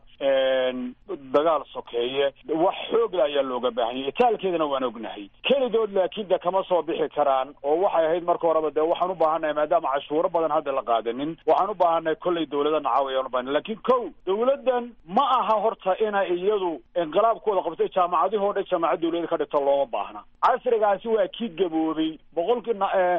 dagaal sokeeye wax xoog la ayaa looga baahan yahay taalkeedana waan ognahay kelidood laakiin de kama soo bixi karaan oo waxay ahayd marka horeba dee waxaan u baahannahay maadaama cashuuro badan hadda la qaadanin waxaan u baahannahay kollay dawlada nacaawayaan u baahan laakiin kow dawladdan ma aha horta inay iyadu inqilaabkooda qabtay jaamacadihoo dhan jaamacad dawlada ka dhigto looma baahna casrigaasi waa kii gaboobay boqolkii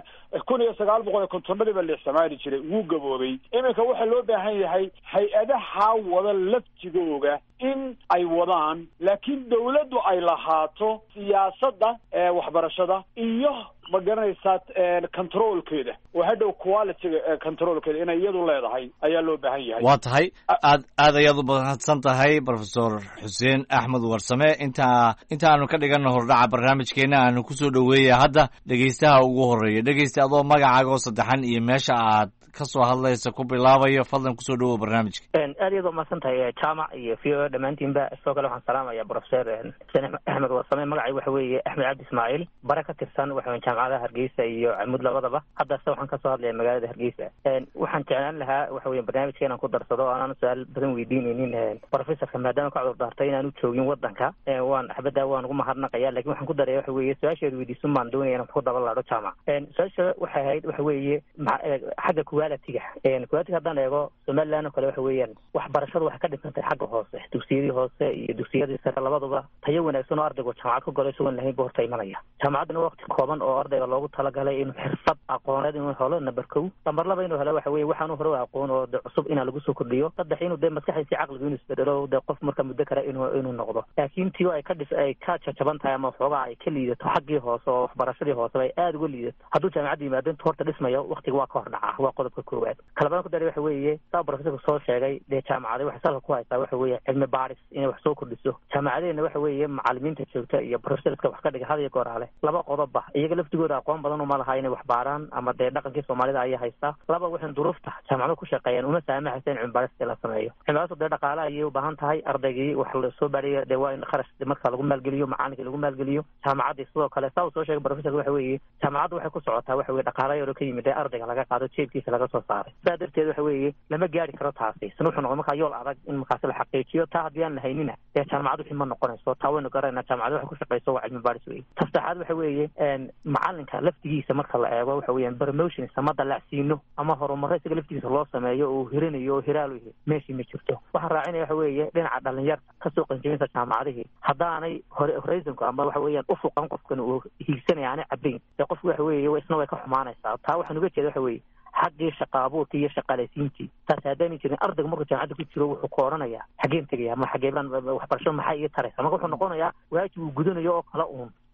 kun iyo sagaal boqol iyo kontonadii ba la isticmaali jiray wuu gaboobay iminka waxaa loo baahan yahay hay-adaha wada laftigooga in ay wadaan laakiin dawladdu ay lahaato siyaasadda waxbarashada iyo ma garanaysaa controlkeeda oo hadhow qualityga controlkeeda inay iyadu leedahay ayaa loo baahan yahay waa tahay aad aad ayaad u mahadsan tahay professor xuseen axmed warsame intaa inta aanu ka dhigano hordhaca barnaamijkeena aanu kusoo dhoweeya hadda dhegeystaha ugu horeeya dhegeysta adoo magacaaga oo saddexan iyo meesha aad kasoo hadlaysa ku bilaabayo fadlan kusoo dhawow barnaamijka aad iyaad umahadsan tahay jaamac iyo v o dhammaantiinba sidoo kale waxaan salaamaya professor xuseen axmed warsame magacay waxa weeye axmed cabdi ismaaciil bare ka tirsan waxa weeye jaamacadaha hargeysa iyo camuud labadaba haddase waxaan kasoo hadlaya magaalada hargeysa waxaan jeclaan lahaa waxa weeye barnaamijka inaan ku darsado oo aanan su-aal badan weydiinaynin professorka maadaama ka cudur daartay inaan u joogin wadanka waan xabadda waan ugu mahadnaqaya lakin waxaan ku daraya waxa weeye su-aasheeda weydiisun baan doonaya inaan ku daba laadho jaamac su-aasha waxay ahayd waxa weeye xagga quality-ga quality haddaan eego somaliland oo kale waxa weeyaan waxbarashadu waxay ka dhintantay xagga hoose dugsiyadii hoose iyo dugsiyadii sare labaduba tayo wanaagsan oo ardaygu jaamacad ka golay sugan lahayn buu horta imanaya jaamacaddana waqti kooban oo ardayga loogu talagalay inuu xirfad aqooneed inuu helo number kow number laba inuu helo waxa weeye waxaanu hore u aqoon oo de cusub inaa lagu soo kordhiyo saddex inuu dee maskaxdiisi caqligu inuu isbedelo de qof marka muddo kale inuu inuu noqdo laakiin tiyo ay ka dhis ay ka jajaban tahay ama waxoogaa ay ka liidato xaggii hoose oo waxbarashadii hoose ay aada uga liidato hadduu jaamacadda yimaado intu horta dhismayo waqtiga waa ka hor dhacaa waa qodobka koowaad kalabaan ku daray waxa weeye saa professorku soo sheegay dee jaamacaday waxay salka ku haysaa waxa weeye cilmi baaris inay wax soo kordhiso jaamacadeena waxa weeye macalimiinta joogta iyo professorska wax ka dhiga had iyo goor ale laba qodobba iyaga laftigooda aqoon badan uma laha inay wax baaraan ama dee dhaqankii soomaalida ayaa haysta laba waxaan duruufta jaamacado ku shaqeeyaan uma saamaxaysa in cilmi baaris la sameeyo cilmi baaris dee dhaqaale ayay u baahan tahay ardaygii wax la soo baariyo dee waa in kharash marka lagu maalgeliyo macalinkii lagu maalgeliyo jaamacaddii sidoo kale saa uu soo sheegay professorka waxa weeye jaamacaddu waxay ku socotaa waxa weye dhaqaale yaro ka yimid ee ardayga laga qaado jeebkiisa laga soo saaray saa darteed waxa weeye lama gaari karo taasi san wuxuu noqon markaa yool adag in markaasi la xaqiijiyo taa haddii aan lahaynina dee jaamacad wixii ma noqonayso taa waynu garanayna jaamacad waxay ku shaqeyso waa cilmi baaris weye ta saddexaad waxa weeye macalinka laftigiisa marka la eego waxa weeyaan promotions ama dalacsiino ama horumaro isaga laftigiisa loo sameeyo oo hirinayo oo hiraal u yahay meeshii ma jirto waxaan raacinaya waxa weeye dhinaca dhalinyarta kasoo qanjabinta jaamacadihii haddaanay hore horizonku ama waxa weeyaan ufuqan qofkan uu hiigsanaya aanay cabayn dee qofku waxa weeye isna way ka xumaanaysaa taa waxaan uga jeeda waxa weeye xaggii shaqa abuurka iyo shaqaalaysiintii taasi haddaanay jirin ardayga markuu jaamacadda ku jiro wuxuu ku odhanayaa xaggeen tegaya ma xaggee baan waxbarasho maxay ii taraysa marka wuxuu noqonayaa waajib uu gudanayo oo kale uun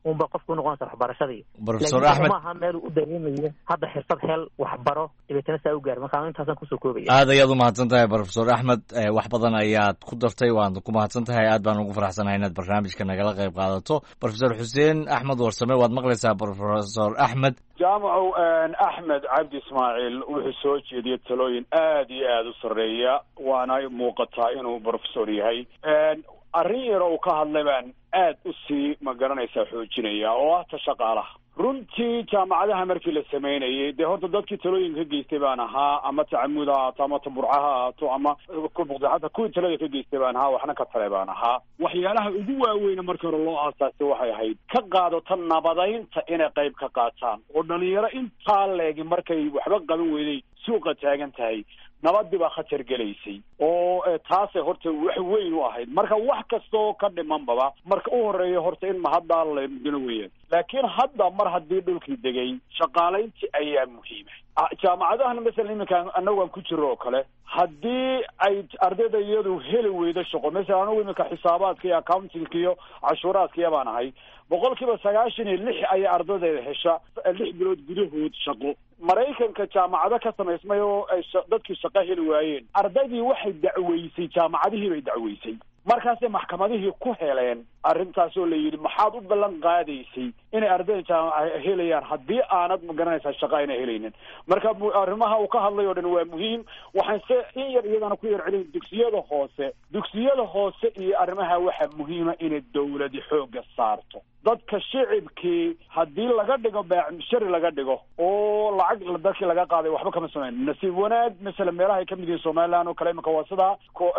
unba qofku unoqonaysa waxbarashadii professor axmed maaha meel u dareemayo hadda xirfad hel waxbaro dabeetana saa u gaar marka intaasan kusoo koobaya aad ayaad u mahadsan tahay professor axmed wax badan ayaad ku dartay waan ku mahadsan tahay aad baan ugu faraxsanahay inaad barnaamijka nagala qayb qaadato professor xuseen axmed warsame waad maqlaysaa professor axmed jaamacow axmed cabdi ismaaciil wuxuu soo jeediyey talooyin aad iyo aada u sarreeya waana muuqataa inuu professor yahay arrin yaro uu ka hadlay baan aad u sii ma garanaysaa xoojinaya oo ah ta shaqaalaha runtii jaamacadaha markii la sameynayay dee horta dadkii talooyinka ka geystay baan ahaa ama tacamud ha ahaato ama taburca ha ahaato ama hata kuwii talada ka geystay baan ahaa waxna ka tale baan ahaa waxyaalaha ugu waaweyna markii hore loo aasaasay waxay ahayd ka qaadata nabadaynta inay qayb ka qaataan oo dhalinyaro intaa leegi markay waxba qaban weyday suuqa taagan tahay nabadii baa khatar gelaysay oo taasay horta wax weyn u ahayd marka wax kastoo ka dhimanbaba marka u horeeya horta in mahaddaa laydino weeyaan laakiin hadda mar haddii dhulkii degay shaqaalayntii ayaa muhiima jaamacadahan masalan iminka annagu aan ku jiro oo kale haddii ay ardayda iyadu heli weydo shaqo masalan anagu iminka xisaabaadka iyo accountingka iyo cashuuraadkaiya baan ahay boqol kiiba sagaashan iyo lix ayay ardaydeeda hesha lix bilood gudahood shaqo maraykanka jaamacado ka samaysmay oo ay dadkii shaqo heli waayeen ardaydii waxay dacweysay jaamacadihii bay dacweysay markaasay maxkamadihii ku heleen arrintaas oo la yidhi maxaad u ballan qaadaysay inay ardayda jaamaca helayaan haddii aanad ma garanaysaa shaqa ayna helaynin marka arrimaha uu ka hadlay oo dhan waa muhiim waxaan se in yar iyadana ku yar celin dugsiyada hoose dugsiyada hoose iyo arrimaha waxaa muhiima inay dawladi xooga saarto dadka shicibkii haddii laga dhigo shari laga dhigo oo lacag dadkii laga qaaday waxba kama samayn nasiib wanaag masalan meelaha ay ka mid yihiin somaliland oo kale imika waa sidaa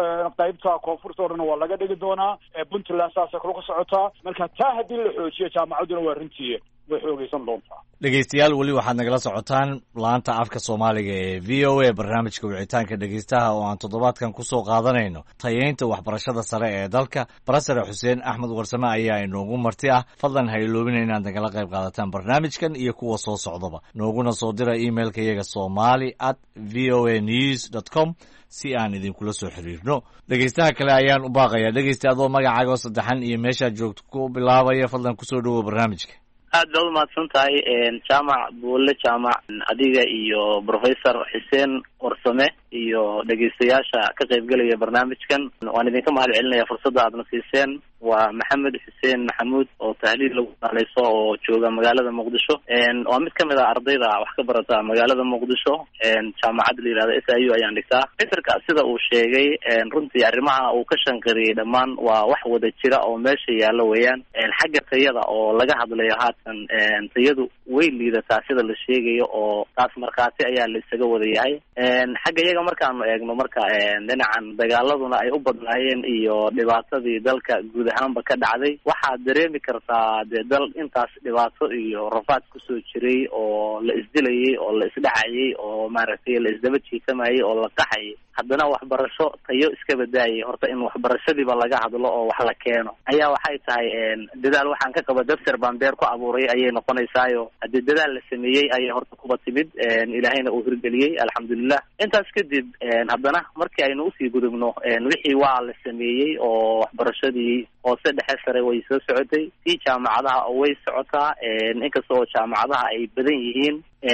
qaybta koonfurta o dhan waa laga dhigi doonaa puntland saasa kula ka socotaa marka taa haddii la xoojiyo jaamacadduna waa runtii way xoogaysan doontaa dhegeystayaal weli waxaad nagala socotaan laanta afka soomaaliga ee v o a barnaamijka wicitaanka dhegeystaha oo aan toddobaadkan kusoo qaadanayno tayeynta waxbarashada sare ee dalka barasare xuseen axmed warsame ayaa inoogu marti ah fadlan ha iloobina inaad nagala qayb qaadataan barnaamijkan iyo kuwa soo socdaba nooguna soo dira emailka iyaga somali at v o a news dot com si aan idinkula soo xiriirno dhegeystaha kale ayaan u baaqayaa dhegeysta adoo magacaaga oo saddexan iyo meeshaad joogto ku bilaabaya fadlan kusoo dhawow barnaamijka aad baad umahadsan tahay jaamac buulle jaamac adiga iyo professor xuseen warsame iyo dhegeystayaasha ka qaybgelaya barnaamijkan waan idinka mahad celinaya fursadda aadna siiseen waa maxamed xuseen maxamuud oo tahliil lagu naaleyso oo jooga magaalada muqdisho waa mid kamid ah ardayda wax ka barata magaalada muqdisho jaamacadda la yihahdo s i u ayaan dhigtaa fitrka sida uu sheegay runtii arrimaha uu ka shanqariyey dhammaan waa wax wada jira oo meesha yaalla weeyaan xagga tayada oo laga hadlayo haatan tayadu way liidataa sida la sheegayo oo taas markhaati ayaa la isaga wada yahay xagga iyaga markaanu eegno marka dhinacan dagaaladuna ay u badnaayeen iyo dhibaatadii dalka guud ahaanba ka dhacday waxaad dareemi kartaa dee dal intaas dhibaato iyo rafaad kusoo jiray oo la isdilayay oo la isdhacayay oo maaragtay la isdaba jiitamayay oo la qaxayay haddana waxbarasho tayo iska badaayay horta in waxbarashadiiba laga hadlo oo wax la keeno ayaa waxay tahay dadaal waxaan ka qaba daftar baan beer ku abuuray ayay noqonaysaayo haddii dadaal la sameeyey ayay horta kuba timid ilaahayna uu hirgeliyey alxamdulilah intaas kadib haddana markii aynu usii gudubno wixii waa la sameeyey oo waxbarashadii hoose dhexe sare way soo socotay tii jaamacadaha way socotaa inkasta oo jaamacadaha ay badan yihiin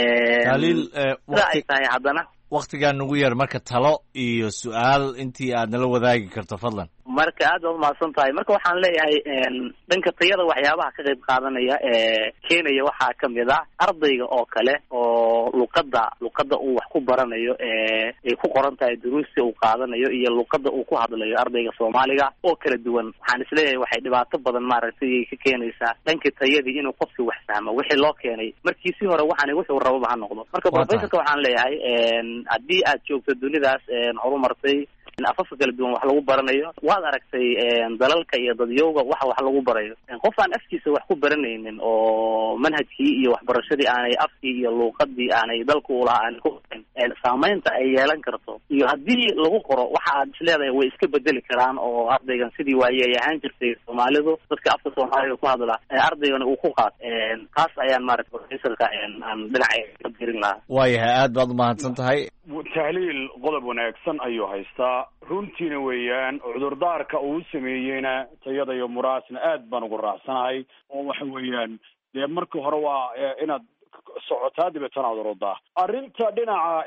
sida ay tahay haddana waktigaa nugu yar marka talo iyo su-aal intii aad nala wadaagi karto fadlan marka aad baad umahadsan tahay marka waxaan leeyahay dhanka tayada waxyaabaha ka qayb qaadanaya ee keenaya waxaa kamid ah ardayga oo kale oo luqada luqada uu wax ku baranayo ee ay ku qoran tahay duruusta uu qaadanayo iyo luqada uu ku hadlayo ardayga soomaaliga oo kala duwan waxaan isleeyahay waxay dhibaato badan maaragtay ka keenaysaa dhanka tayadii inuu qofkii wax fahmo wixii loo keenay markiisii hore waxaan wuxuu rababa ha noqdo marka professorka waxaan leeyahay haddii aad joogto dunidaas horumartay afafka kala duwan wax lagu baranayo waad aragtay dalalka iyo dadyowga waxa wax lagu barayo qof aan afkiisa wax ku baranaynin oo manhajkii iyo waxbarashadii aanay afkii iyo luuqadii aanay dalka ulahaa aanay ku saamaynta ay yeelan karto iyo haddii lagu qoro waxa aad isleedahay way iska bedeli karaan oo ardaygan sidii waaye ay ahaan jirtay soomaalidu dadka afka soomaaliga ku hadla ardaygan uu ku qaato taas ayaan maaragtay professorka aan dhinaca ka dirin lahaa. waayahay aad baad umahadsan tahay. tahliil qodob wanaagsan ayuu haystaa runtiina weeyaan cudurdaarka uu sameeyeyna tayada iyo muraasna aad baan ugu raacsanahay oo waxa weeyaan dee markii hore waa inaad socotaa dibeetana aad orodaa. arrinta dhinaca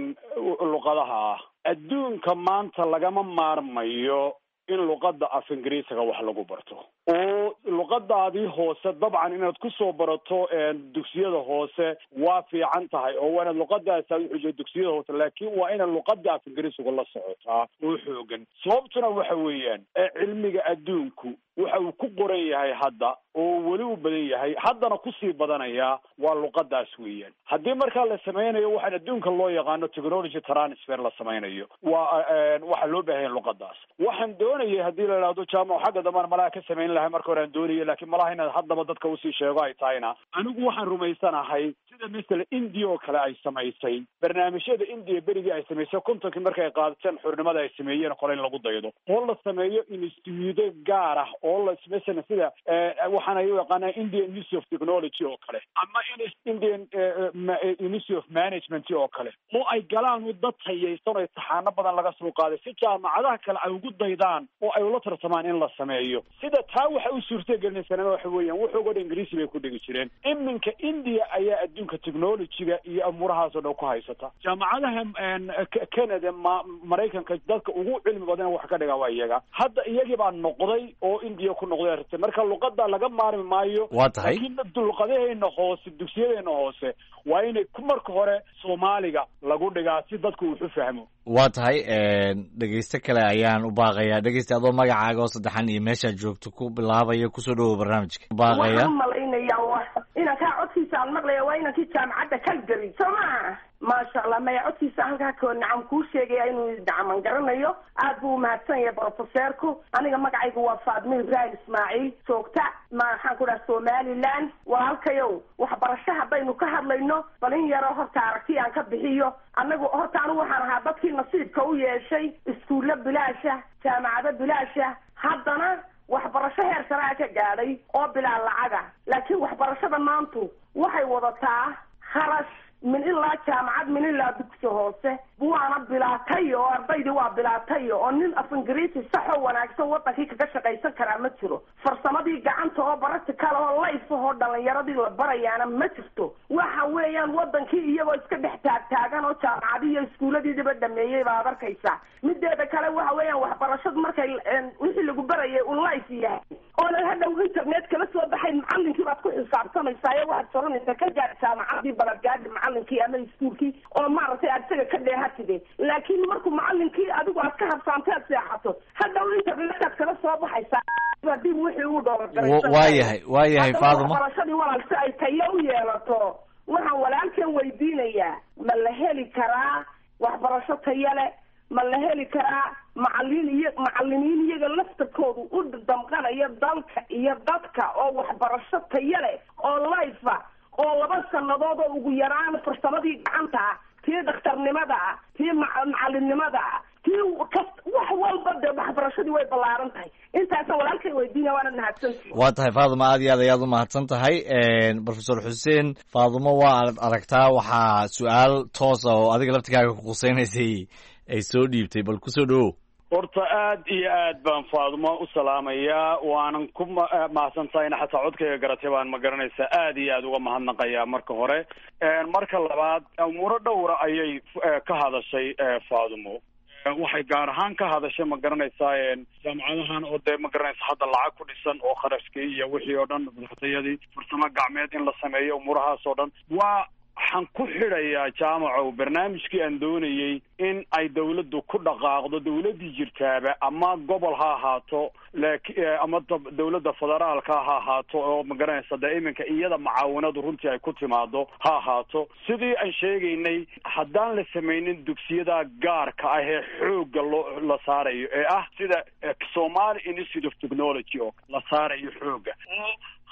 luqadaha ah adduunka maanta lagama maarmayo in luqadda af ingiriisiga wax lagu barto oo luqadaadii hoose dabcan inaad kusoo barato dugsiyada hoose waa fiican tahay oo waa inaad luqadaasa uxujiyo dugsiyada hoose laakiin waa inaad luqada af ingiriisiga la socotaa oo xoogan. sababtuna waxa weeyaan cilmiga adduunku waxa uu ku qoran yahay hadda oo weli u badan yahay haddana kusii badanaya waa luqadaas weeyaan. haddii markaa la sameynayo waxaan adduunka loo yaqaano technology transfer la sameynayo waa waxaa loo baahan yahay luqadaas. waxaan doonayay haddii la idhaahdo jaamac xagga dambaan malaha ka samayn lahay marka hore aan doonayay laakiin malaha inaad haddaba dadka usii sheego ay tahayna anigu waxaan rumaysanahay sida masala india oo kale ay samaysay barnaamijyada india berigii ay samaysay kontonkii markay qaadateen xurnimada ay sameeyeen kole in lagu daydo oo la sameeyo instituudo gaar ah oo la masala sida waxaan ay u yaqaanaa Indian Institute of Technology oo kale ama Indian Institute of Management oo kale oo ay galaan dad tayaysan oo taxaano badan laga soo qaaday si jaamacadaha kale ay ugu daydaan oo ay ula tartamaan in la sameeyo. sida taa waxa uu suurtagelinaysaa waxa weeyaan wuxuu god Ingiriisi bay ku dhigi jireen. iminka India ayaa adduunka technology-ga iyo amurahaas oo dhan ku haysata. jaamacadaha Canada Mareykanka dadka ugu cilmi badan wax ka dhiga waa iyaga. hadda iyagii baa noqday oo India ku noqday arrinta marka luqada laga maarmi maayo. laakiin luqadaheena hoose dugsiyadeena hoose waa inay marka hore Soomaaliga lagu dhigaa si dadku uu fahmo. waa tahay dhegeyste kale ayaan u baaqayaa. dhegeyste adoo magacaaga oo saddexan iyo meeshaad joogto ku bilaabaya kusoo dhawow barnaamijka. baaqaya waxaan malaynayaa inaan kaa codkiisa aan maqlaya waa inankii jaamacadda Calgary soo maha maasha allah maya codkiisa halkaa koo nacam kuu sheegaya inuu dacaman garanayo aad buu umahadsan yahay professorku. aniga magacaygu waa Faadmo Ibrahim Ismaaciil joogta maxaan ku dhaha Somaliland. walaalkayow waxbarasho haddaynu ka hadlayno balin yaro horta aragti aan ka bixiyo. anagu horta anigu waxaan ahaa dadkii nasiibka u yeeshay iskuulla bilaasha jaamacado bilaasha haddana waxbarasho heer sare ka gaadhay oo bilaa lacaga. laakiin waxbarashada maantu waxay wadataa kharash min ilaa jaamacad min ilaa dugsi hoose waana bilaatay oo ardaydii waa bilaatay oo nin af ingiriisi sax oo wanaagsan wadankii kaga shaqaysan karaa ma jiro. farsamadii gacanta oo practical oo life oo dhalinyaradii la barayaana ma jirto. waxa weeyaan wadankii iyagoo iska dhex taagtaagan oo jaamacadii iyo iskuuladii daba dhameeyey baad arkaysaa. mideeda kale waxa weeyaan waxbarashadu markay wixii lagu barayay un life yahay oo la hadhow internet kala soo baxay macallinkii baad ku xisaabtamaysaa ee waxaad soranaysaa ka gaar jaamacadii balagaadhi macallinkii ama iskuulkii oo maaragtay aad isaga ka dheehatide. laakiin markuu macallinkii adigu aad ka habsaantay aad seexato hadhow internetaad kala soo baxaysaa dib wixii uu dhoolagaray. waayahay waayahay Faadimo waxbarashadii walaal si ay tayo u yeelato waxaan walaalkan weydiinayaa ma la heli karaa waxbarasho tayo leh ma la heli karaa macallin iyo macallimiin iyaga laftarkoodu u damqanaya dalka iyo dadka oo waxbarasho tayo leh oo life ah oo laba sannadood oo ugu yaraan farsamadii gacanta ah tii dhakhtarnimada ah tii macallinnimada ah tii wax walba dee waxbarashadii way ballaaran tahay. intaasa walaalkay weydiina waana mahadsantahay. waa tahay Faadimo aad iyo aad ayaad umahadsan tahay. professor Xuseen Faadimo waa aad aragtaa waxaa su-aal toos ah oo adiga laftigaaga ku qusaynaysay ay soo dhiibtay bal kusoo dhawow. horta aad iyo aad baan Faadimo u salaamayaa waanan ku mahadsan tahay in xataa codkayga garatay baan ma garanaysaa aad iyo aad uga mahadnaqayaa marka hore. marka labaad umuuro dhowra ayay ka hadashay Faadimo. waxay gaar ahaan ka hadashay ma garanaysaa jaamacadahan oo dee ma garanaysa hadda lacag ku dhisan oo kharashkii iyo wixii oo dhan madaxtayadii farsamo gacmeed in la sameeyo umuurahaas oo dhan waa waxaan ku xidhayaa jaamacow barnaamijkii aan doonayey in ay dawladdu ku dhaqaaqdo dawladdii jirtaaba ama gobol ha ahaato laakiin ama dawladda federaalka ha ahaato oo ma garanaysa dee iminka iyada macaawinadu runtii ay ku timaado ha ahaato sidii aan sheegaynay haddaan la samaynin dugsiyada gaarka ah ee xoogga loo la saarayo ee ah sida Somali Institute of Technology oo la saarayo xoogga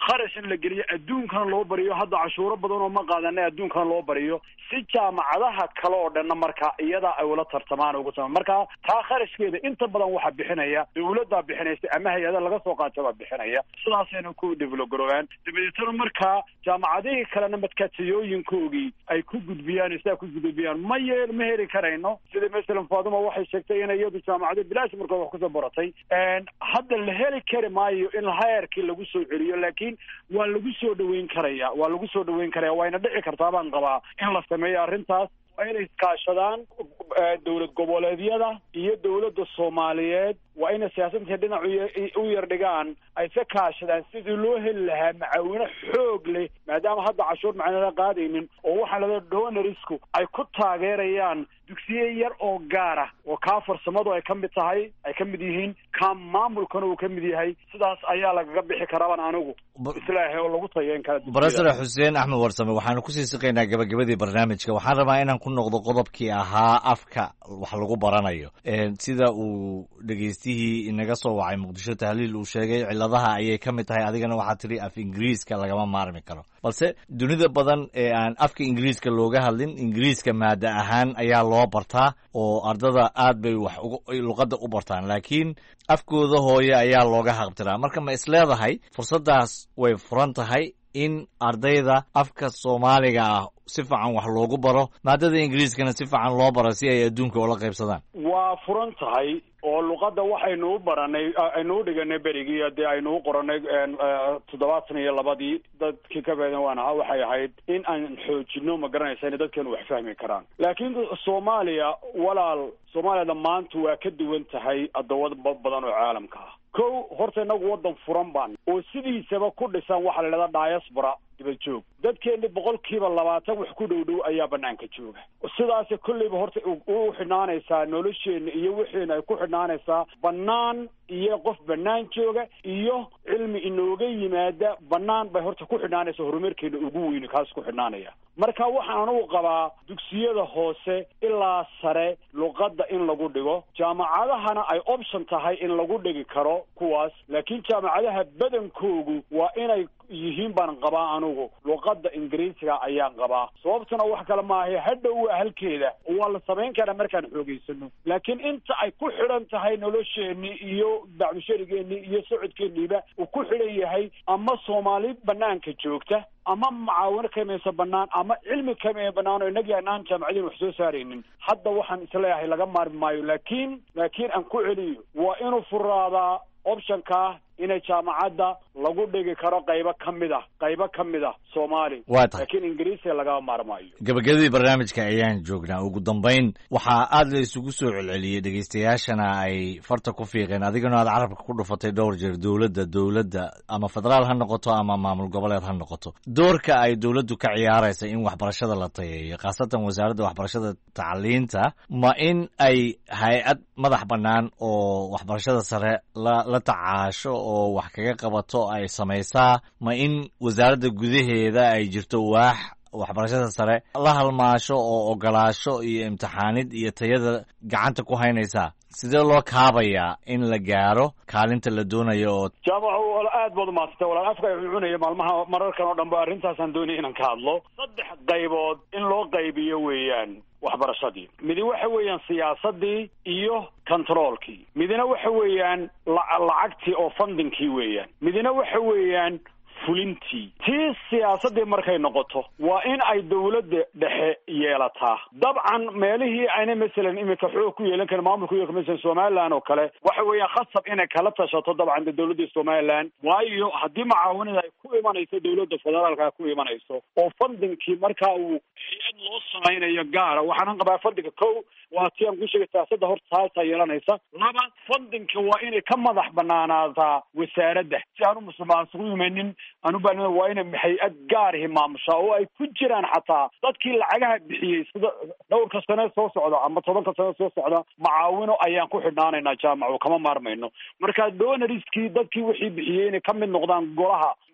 kharash in la geliyo adduunkana loo bariyo hadda cashuuro badan oo ma qaadanay adduunkana loo bariyo si jaamacadaha kale oo dhanna marka iyada ay ula tartamaan ugu sama marka taa kharashkeeda inta badan waxa bixinaya dawladda bixinaysa ama hay-ada laga soo qaato baa bixinaya sidaasayna ku develop garoobaan dabadeetana marka jaamacadihii kalena madkaatiyooyinkoogii ay ku gudbiyaan sidaa ku gudbiyaan ma yeel ma heli karayno sida masalan faaduma waxay sheegtay in iyadu jaamacado bilaash marka wax kusoo baratay hadda la heli kari maayo in hayarkii lagu soo celiyo laakiin waa lagu soo dhaweyn karaya waa lagu soo dhaweyn karaya wayna dhici kartaa baan qabaa in la sameeyo arrintaas waa inay iskaashadaan dowlad goboleedyada iyo dowladda soomaaliyeed waa inay siyaasadka dhinac u yar dhigaan ay ka kaashadaan sidii loo heli lahaa macaawino xoog leh maadaama hadda cashuur macnada qaadaynin oo waxaa lada donarisku ay ku taageerayaan dugsiye yar oo gaara oo kaa farsamadu ay ka mid tahay ay ka mid yihiin kaa maamulkana uu ka mid yahay sidaas ayaa lagaga bixi karaaban anigu islaahay oo lagu tayeyn kara brofesor xuseen axmed warsame waxaanu kusii siqaynaa gabagabadii barnaamijka waxaan rabaa inaan ku noqdo qodobkii ahaa afka wax lagu baranayo sida uu dhegeystihii inaga soo wacay muqdisho tahliil uu sheegay ciladaha ayay ka mid tahay adigana waxaa tiri af ingiriiska lagama maarmi karo balse dunida badan ee aan afka ingiriiska looga hadlin ingiriiska maada ahaan ayaa loo bartaa oo ardada aad bay wax luqadda u bartaan laakiin afkooda hooye ayaa looga haqabtiraa marka ma isleedahay fursaddaas way furan tahay in ardayda afka soomaaliga ah si fiican wax loogu baro maadada ingiriiskana si fiican loo baro si ay adduunka ula qaybsadaan waa furan tahay oo luqadda waxaynu u baranay aynu u dhiganay berigii dee aynu u qoranay toddobaatan iyo labadii dadkii ka beedan waan ahaa waxay ahayd in aan xoojino ma garanaysa inay dadkeenu wax fahmi karaan laakiin soomaaliya walaal soomaaliyada maanta waa ka duwan tahay adawad badan oo caalamka ah kow horta inagu waddan furan baan oo sidiisaba ku dhisan waxaa la idhahdaa diaspora dibad joog dadkeeni boqolkiiba labaatan wax ku dhow dhow ayaa banaanka jooga sidaas kolleyba horta u xidhnaanaysaa nolosheena iyo wixiina ay ku xidhnaanaysaa banaan iyo qof banaan jooga iyo cilmi inooga yimaada banaan bay horta ku xidhnaanaysa horumarkeena ugu weyni kaas ku xidhnaanaya marka waxaan anugu qabaa dugsiyada hoose ilaa sare luqadda in lagu dhigo jaamacadahana ay option tahay in lagu dhigi karo kuwaas laakiin jaamacadaha badankoogu waa inay yihiin baan qabaa anugu luqadda ingiriisiga ayaan qabaa sababtuna wax kale maahay hadhow waa halkeeda waa la samayn karaa markaan xoogeysano laakiin inta ay ku xidhan tahay nolosheenii iyo bacmusharigeennii iyo socodkeeniiba uu ku xidhan yahay ama soomaali banaanka joogta ama macaawino kamaysa banaan ama cilmi kamaya banaan oo inagii aanaan jaamacadiin wax soo saaraynin hadda waxaan isleeyahay laga maarmi maayo laakiin laakiin aan ku celiyo waa inuu furaadaa optionka inay jaamacadda lagu dhigi karo qaybo ka mid ah qaybo ka mid ah soomaali laakiin ingiriisiga lagama maarmaayo gabagabadii barnaamijka ayaan joognaa ugu dambayn waxaa aad la isugu soo celceliyey dhegeystayaashana ay farta ku fiiqeen adigana aad carabka ku dhufatay dhowr jeer dowladda dowladda ama federaal ha noqoto ama maamul goboleed ha noqoto doorka ay dowladdu ka ciyaaraysa in waxbarashada la tayeeyo khaasatan wasaaradda waxbarashada tacliinta ma in ay hay-ad madax bannaan oo waxbarashada sare la la tacaasho oo wax kaga qabato ay samaysaa ma in wasaaradda gudaheeda ay jirto waax waxbarashada sare la halmaasho oo ogolaasho iyo imtixaanid iyo tayada gacanta ku haynaysaa sidee loo kaabayaa in la gaaro kaalinta la doonayo oo jaamacu aad baad umaadsantae walaal afka ay cunaya maalmaha mararkan oo dhan ba arrintaasaan doonaya inaan ka hadlo saddex qaybood in loo qaybiyo weeyaan waxbarashadii midi waxa weeyaan siyaasadii iyo controolkii midina waxa weeyaan lacagtii oo fundingkii weeyaan midina waxa weeyaan fulintii tii siyaasadii markay noqoto waa in ay dawladda dhexe yeelataa dabcan meelihii ayna masalan imika xoog ku yeelan karin maamulka iyo masalan somaliland oo kale waxa weeyaan khasab inay kala tashato dabcan dawladda somaliland waayo haddii macaawinada ay ku imanayso dawladda federaalka ku imanayso oo fundingkii markaa uu hay-ad loo samaynayo gaara waxaanan qabaa fundinga kow waa tii aan ku sheegay siyaasadda horta taasaa yeelanaysa laba fundingka waa inay ka madax banaanaataa wasaaradda si aanu musuqmaasuq u imanin anuba waa inay hay-ad gaarihi maamushaa oo ay ku jiraan xataa dadkii lacagaha bixiyey sida dhowrka sane soo socda ama tobanka sane soo socda macaawino ayaan ku xidhnaanaynaa jaamacu kama maarmayno marka donoriskii dadkii wixii bixiyey inay ka mid noqdaan golaha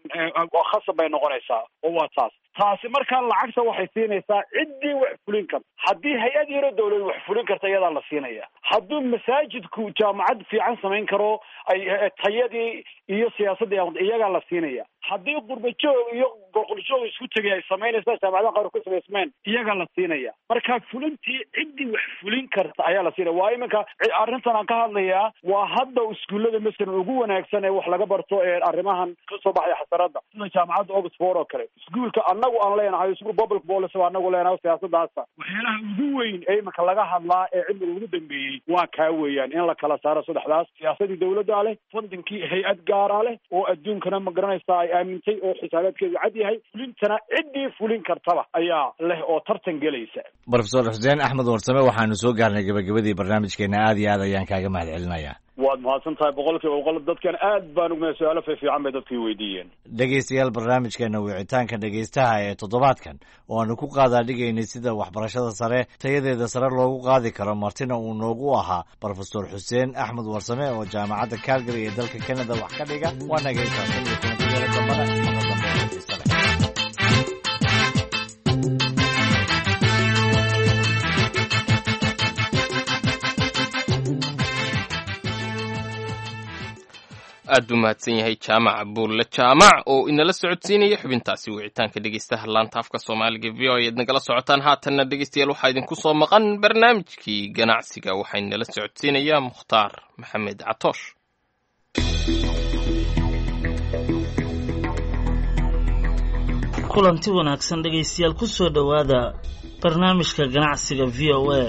khasab bay noqonaysaa oo waa taas taasi markaa lacagta waxay siinaysaa ciddii wax fulin karta haddii hay-ad yaro dawlad wax fulin karta iyadaa la siinaya hadduu masaajidku jaamacad fiican samayn karo ay tayadii iyo siyaasadii iyagaa la siinaya haddii qurbajoog iyo goqoljoog isku tegay ay samaynaysaa jaamacadaha qaar ku samaysmeen iyagaa la siinaya marka fulintii ciddii wax fulin karta ayaa la siinaya waa iminka arrintan aan ka hadlayaa waa hadda iskuullada masalan ugu wanaagsan ee wax laga barto ee arrimahan kasoo baxaya xasarada sida jaamacadda Oxford oo kale iskuulka annagu aan leenahay iskuul public policy waa annagu leenahay siyaasadaasa waxyaalaha ugu weyn ee iminka laga hadlaa ee cilmiga ugu dambeeyey waa kaa weeyaan in la kala saaro saddexdaas siyaasadii dawladda leh fundinkii hay-ad gaara leh oo adduunkana ma garanaysaa ay aamintay oo xisaabaadkeedu cad yahay fulintana ciddii fulin kartaba ayaa leh oo tartan gelaysa Professor Xuseen Axmed Warsame waxaanu soo gaarnay gabagabadii barnaamijkeena aad iyo aad ayaan kaaga mahadcelinayaa waad mahadsan tahay boqolkiiba boqol dadkan aad baan ugu su-aalo fiican bay dadkii weydiiyeen dhegaystayaal barnaamijkeena wicitaanka dhegaystaha ee toddobaadkan oo aanu ku qaadaadhigaynay sida waxbarashada sare tayadeeda sare loogu qaadi karo martina uu noogu ahaa Professor Xuseen Axmed Warsame oo jaamacadda Calgary ee dalka Canada wax ka dhiga waa nagaysan iyo kulantiyeeda dambana aad buu mahadsan yahay jaamac buulle jaamac oo inala socodsiinaya xubintaasi wicitaanka dhegeystaha laanta afka soomaaliga v o a eed nagala socotaan haatanna dhegeystayaal waxaa idinku soo maqan barnaamijkii ganacsiga waxaa inala socodsiinaya mukhtaar maxamed catoosh kulanti wanaagsan dhegeystayaal ku soo dhowaada barnaamijka ganacsiga v o a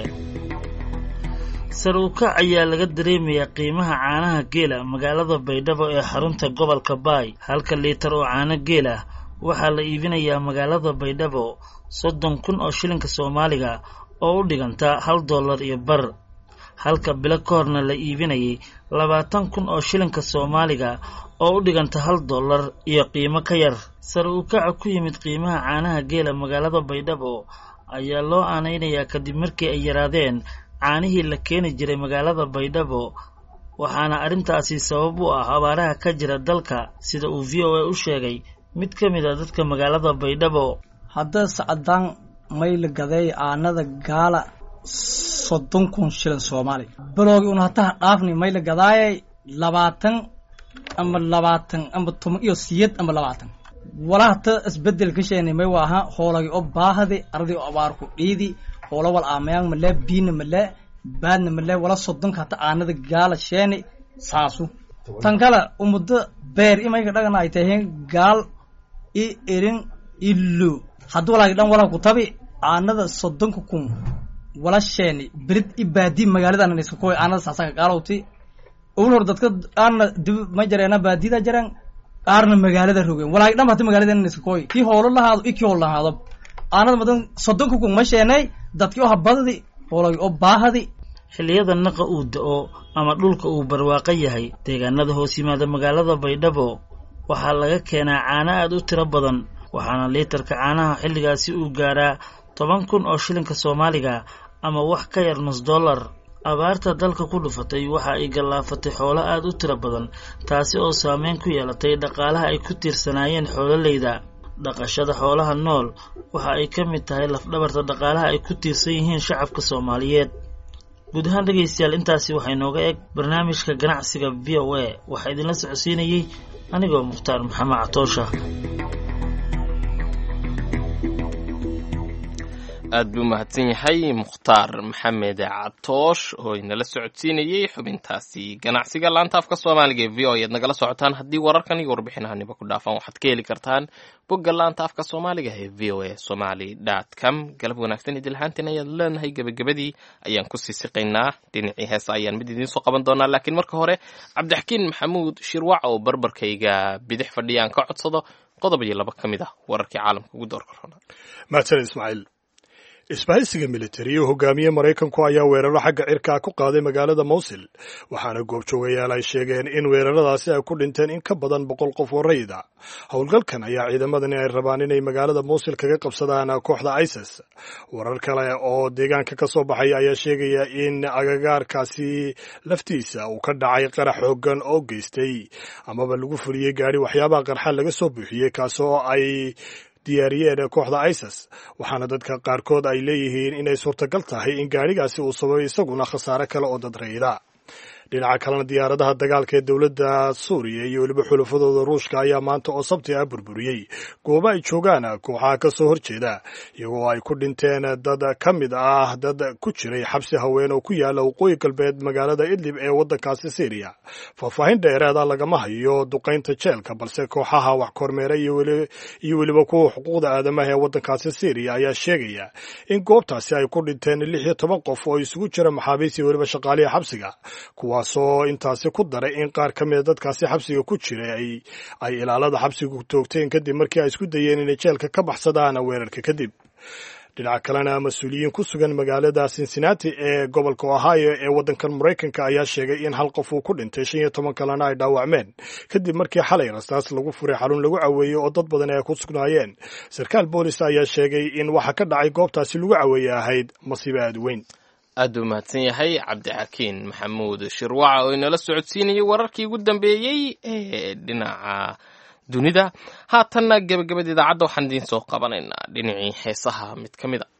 sare u kac ayaa laga dareemayaa qiimaha caanaha geela magaalada baydhabo ee xarunta gobolka baay halka liitar oo caano geel ah waxaa la iibinayaa magaalada baydhabo soddon kun oo shilinka soomaaliga oo u dhiganta hal dollar iyo bar halka bilo ka horna la iibinayay labaatan kun oo shilinka soomaaliga oo u dhiganta hal dollar iyo qiimo ka yar sare u kaca ku yimid qiimaha caanaha geela magaalada baydhabo ayaa loo aanaynayaa kadib markii ay yaraadeen caanihii la keeni jiray magaalada baydhabo waxaana arrintaasi sabab u ah abaaraha ka jira dalka sida uu v o a u sheegay mid ka mid a dadka magaalada baydhabo hadda sacadaan mayla gaday aanada gaala soddon kun shilin soomaali baloogi una hataha dhaafni mayla gadaayay labaatan ama labaatan ama toban iyo siyad ama labaatan walaa hata isbedel ka sheenay may waaha hoolagi oo baahadi ardi oo abaarku dhiidi hoola wal aamayaan male biina male baadna male wala soddonka hata aanada gaala sheeni saasu tan kale umuddo beer imayka dhagana ay tahay gaal i erin illu hadduu walaagi dhan wala ku tabi aanada soddonka kun wala sheeni berid i baadi magaalada iska kooy aanada saasaka gaalowti ugu hor dadka aana dib ma jareena baadida jaran qaarna magaalada rogeen walaagi dhan hata magaalada iska kooy kii hoolo lahaado i kii hoolo lahaado aanada madan soddonka kun ma sheenay dadkii oo habadadi hoolagi oo baahadi xilliyada naqa uu da-o ama dhulka uu barwaaqo yahay deegaanada hoos yimaada magaalada baydhabo waxaa laga keenaa caano aad u tiro badan waxaana liitarka caanaha xilligaasi uu gaaraa toban kun oo shilinka soomaaliga ama wax ka yar nus dollar abaarta dalka ku dhufatay waxa ay gallaafatay xoolo aad u tiro badan taasi oo saameyn ku yeelatay dhaqaalaha ay ku tiirsanaayeen xoololeyda dhaqashada xoolaha nool waxa ay ka mid tahay lafdhabarta dhaqaalaha ay ku tiirsan yihiin shacabka Soomaaliyeed guud ahaan dhageystayaal intaasi waxay nooga eg barnaamijka ganacsiga v o a waxaa idinla socodsiinayay anigoo Mukhtaar Maxamed Catoosha aad buu mahadsan yahay Mukhtaar Maxamed Catoosh oo inala socodsiinayay xubintaasi ganacsiga laanta afka Soomaaliga ee v o a aad nagala socotaan haddii wararkan iyo warbixinahaniba ku dhaafaan waxaad ka heli kartaan bogga laanta afka Soomaaliga ee v o a somali dot com galab wanaagsan idil ahaantiin ayaad leenahay gabagabadii ayaan ku sii siqaynaa dhinacii heesa ayaan mid idiin soo qaban doonaa laakiin marka hore Cabdixakiin Maxamuud Shirwac oo barbarkayga bidix fadhiyaan ka codsado qodob iyo laba ka mid ah wararkii caalamka ugu doorka roona mahadsan Ismaaciil isbahaysiga militari oo hogaamiye maraykanku ayaa weeraro xagga cirkaa ku qaaday magaalada mowsil waxaana goobjoogayaal ay sheegeen in weeraradaasi ay ku dhinteen in ka badan boqol qof oo rayida howlgalkan ayaa ciidamadani ay rabaan inay magaalada mowsil kaga qabsadaan kooxda isis warar kale oo deegaanka ka soo baxaya ayaa sheegaya in agagaarkaasi laftiisa uu ka dhacay qarax xoogan oo geystay amaba lagu fuliyey gaari waxyaabaha qarxa laga soo buuxiyey kaasoo ay diyaariyeen kooxda isis waxaana dadka qaarkood ay leeyihiin inay suurtagal tahay in gaadhigaasi uu sababay isaguna khasaare kale oo dad rayida dhinaca kalena diyaaradaha dagaalka ee dowladda suuriya iyo weliba xulafadooda ruushka ayaa maanta oo sabti ah burburiyey goobo ay joogaan kooxaha ka soo horjeeda iyagoo ay ku dhinteen dad ka mid ah dad ku jiray xabsi haween oo ku yaala waqooyi galbeed magaalada idlib ee waddankaasi syriya faahfaahin dheeraada lagama hayo duqaynta jeelka balse kooxaha wax kormeera iyo weliba kuwa xuquuqda aadamaha ee waddankaasi syriya ayaa sheegaya in goobtaasi ay ku dhinteen lix iyo toban qof oo isugu jira maxaabiis iyo weliba shaqaalihi xabsiga kuwaasoo intaasi ku daray in qaar ka mida dadkaasi xabsiga ku jiray ay ilaalada xabsigu toogteen kadib markii ay isku dayeen inay jeelka ka baxsadaan weerarka kadib dhinaca kalena mas-uuliyiin ku sugan magaalada cincinnati ee gobolka ohio ee waddankan maraykanka ayaa sheegay in hal qof uu ku dhintay shan iyo toban kalena ay dhaawacmeen kadib markii xalay rastaas lagu furay xarun lagu caweeyey oo dad badan ay ku sugnaayeen sarkaal boolis ayaa sheegay in waxa ka dhacay goobtaasi lagu caweeye ahayd masiibo aad weyn aad u mahadsan yahay cabdixakiin maxamuud shirwaca oo inala socodsiinayay wararkii ugu dambeeyey ee dhinaca dunida haatanna gebagabada idaacadda waxaan idiin soo qabanaynaa dhinacii heesaha mid ka mid a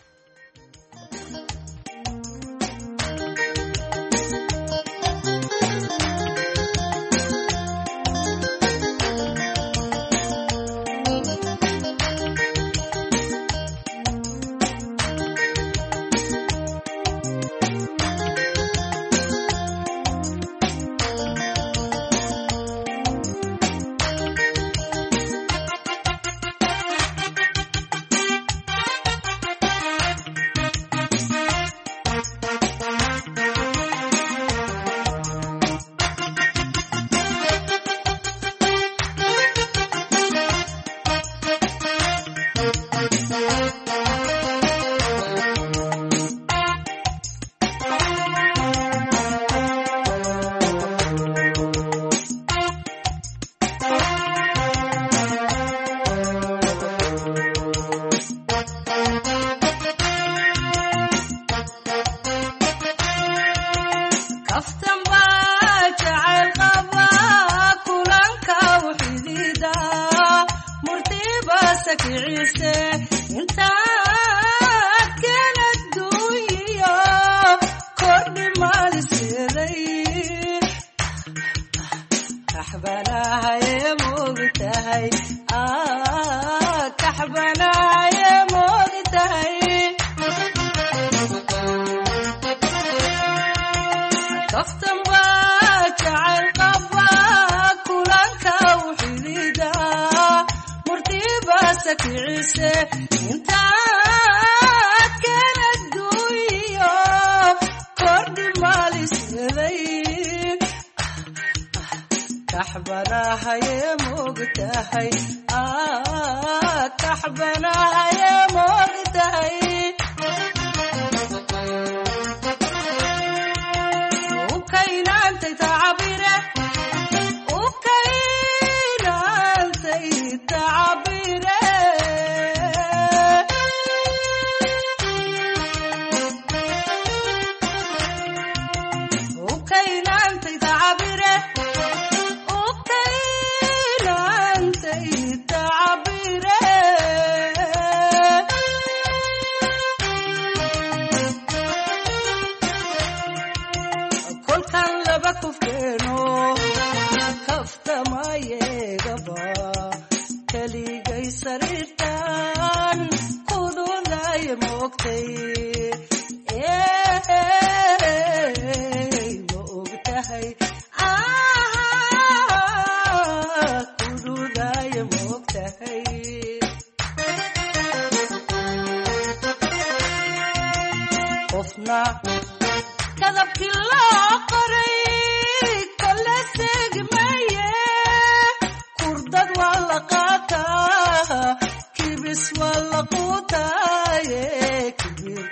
Kibis wala qutaye kibir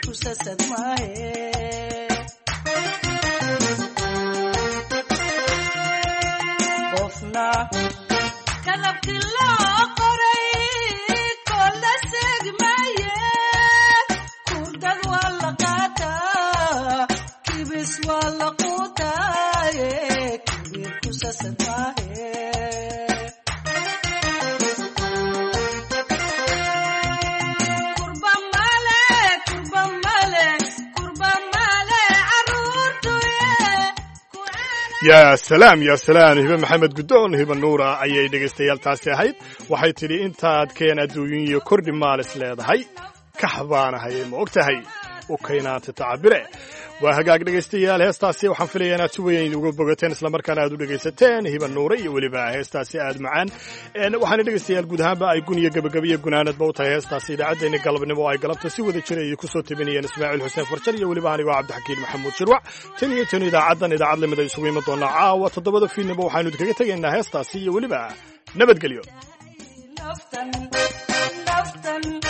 kusasad maahe qofna kadabkii loo qoray kolla segmaye kurdad waa la qaataa kibis waa la quutaaye kibir kusasad maahe yaa salaam yaa salaam hibe maxamed guddoon hibe nuura ayay dhegaystayaal taasi ahayd waxay tidhi intaad keen adduunyin iyo kordhi maalis leedahay kax baanahay ma og tahay u kaynaanta tacabire waa hagaag dhegaystayaal heestaasi waxaan filaya inaad si weyn uga bogateen islamarkaana aad u dhegaysateen hiba nuure iyo weliba heestaasi aad macaan waxaana dhegaystayaal guud ahaanba ay gun iyo gebagabiyo gunaanadba u tahay heestaasi idaacaddeenni galabnimo oo ay galabta si wada jira ay ku soo tabinayeen ismaaciil xuseen farjar iyo weliba anigoo cabdixakiin maxamuud shirwac tan iyo tan idaacaddan idaacad lamid ay isugu iman doonaa caawa toddobada fiidnimo waxaanu idinkaga tegaynaa heestaasi iyo weliba nabadgelyo naftan naftan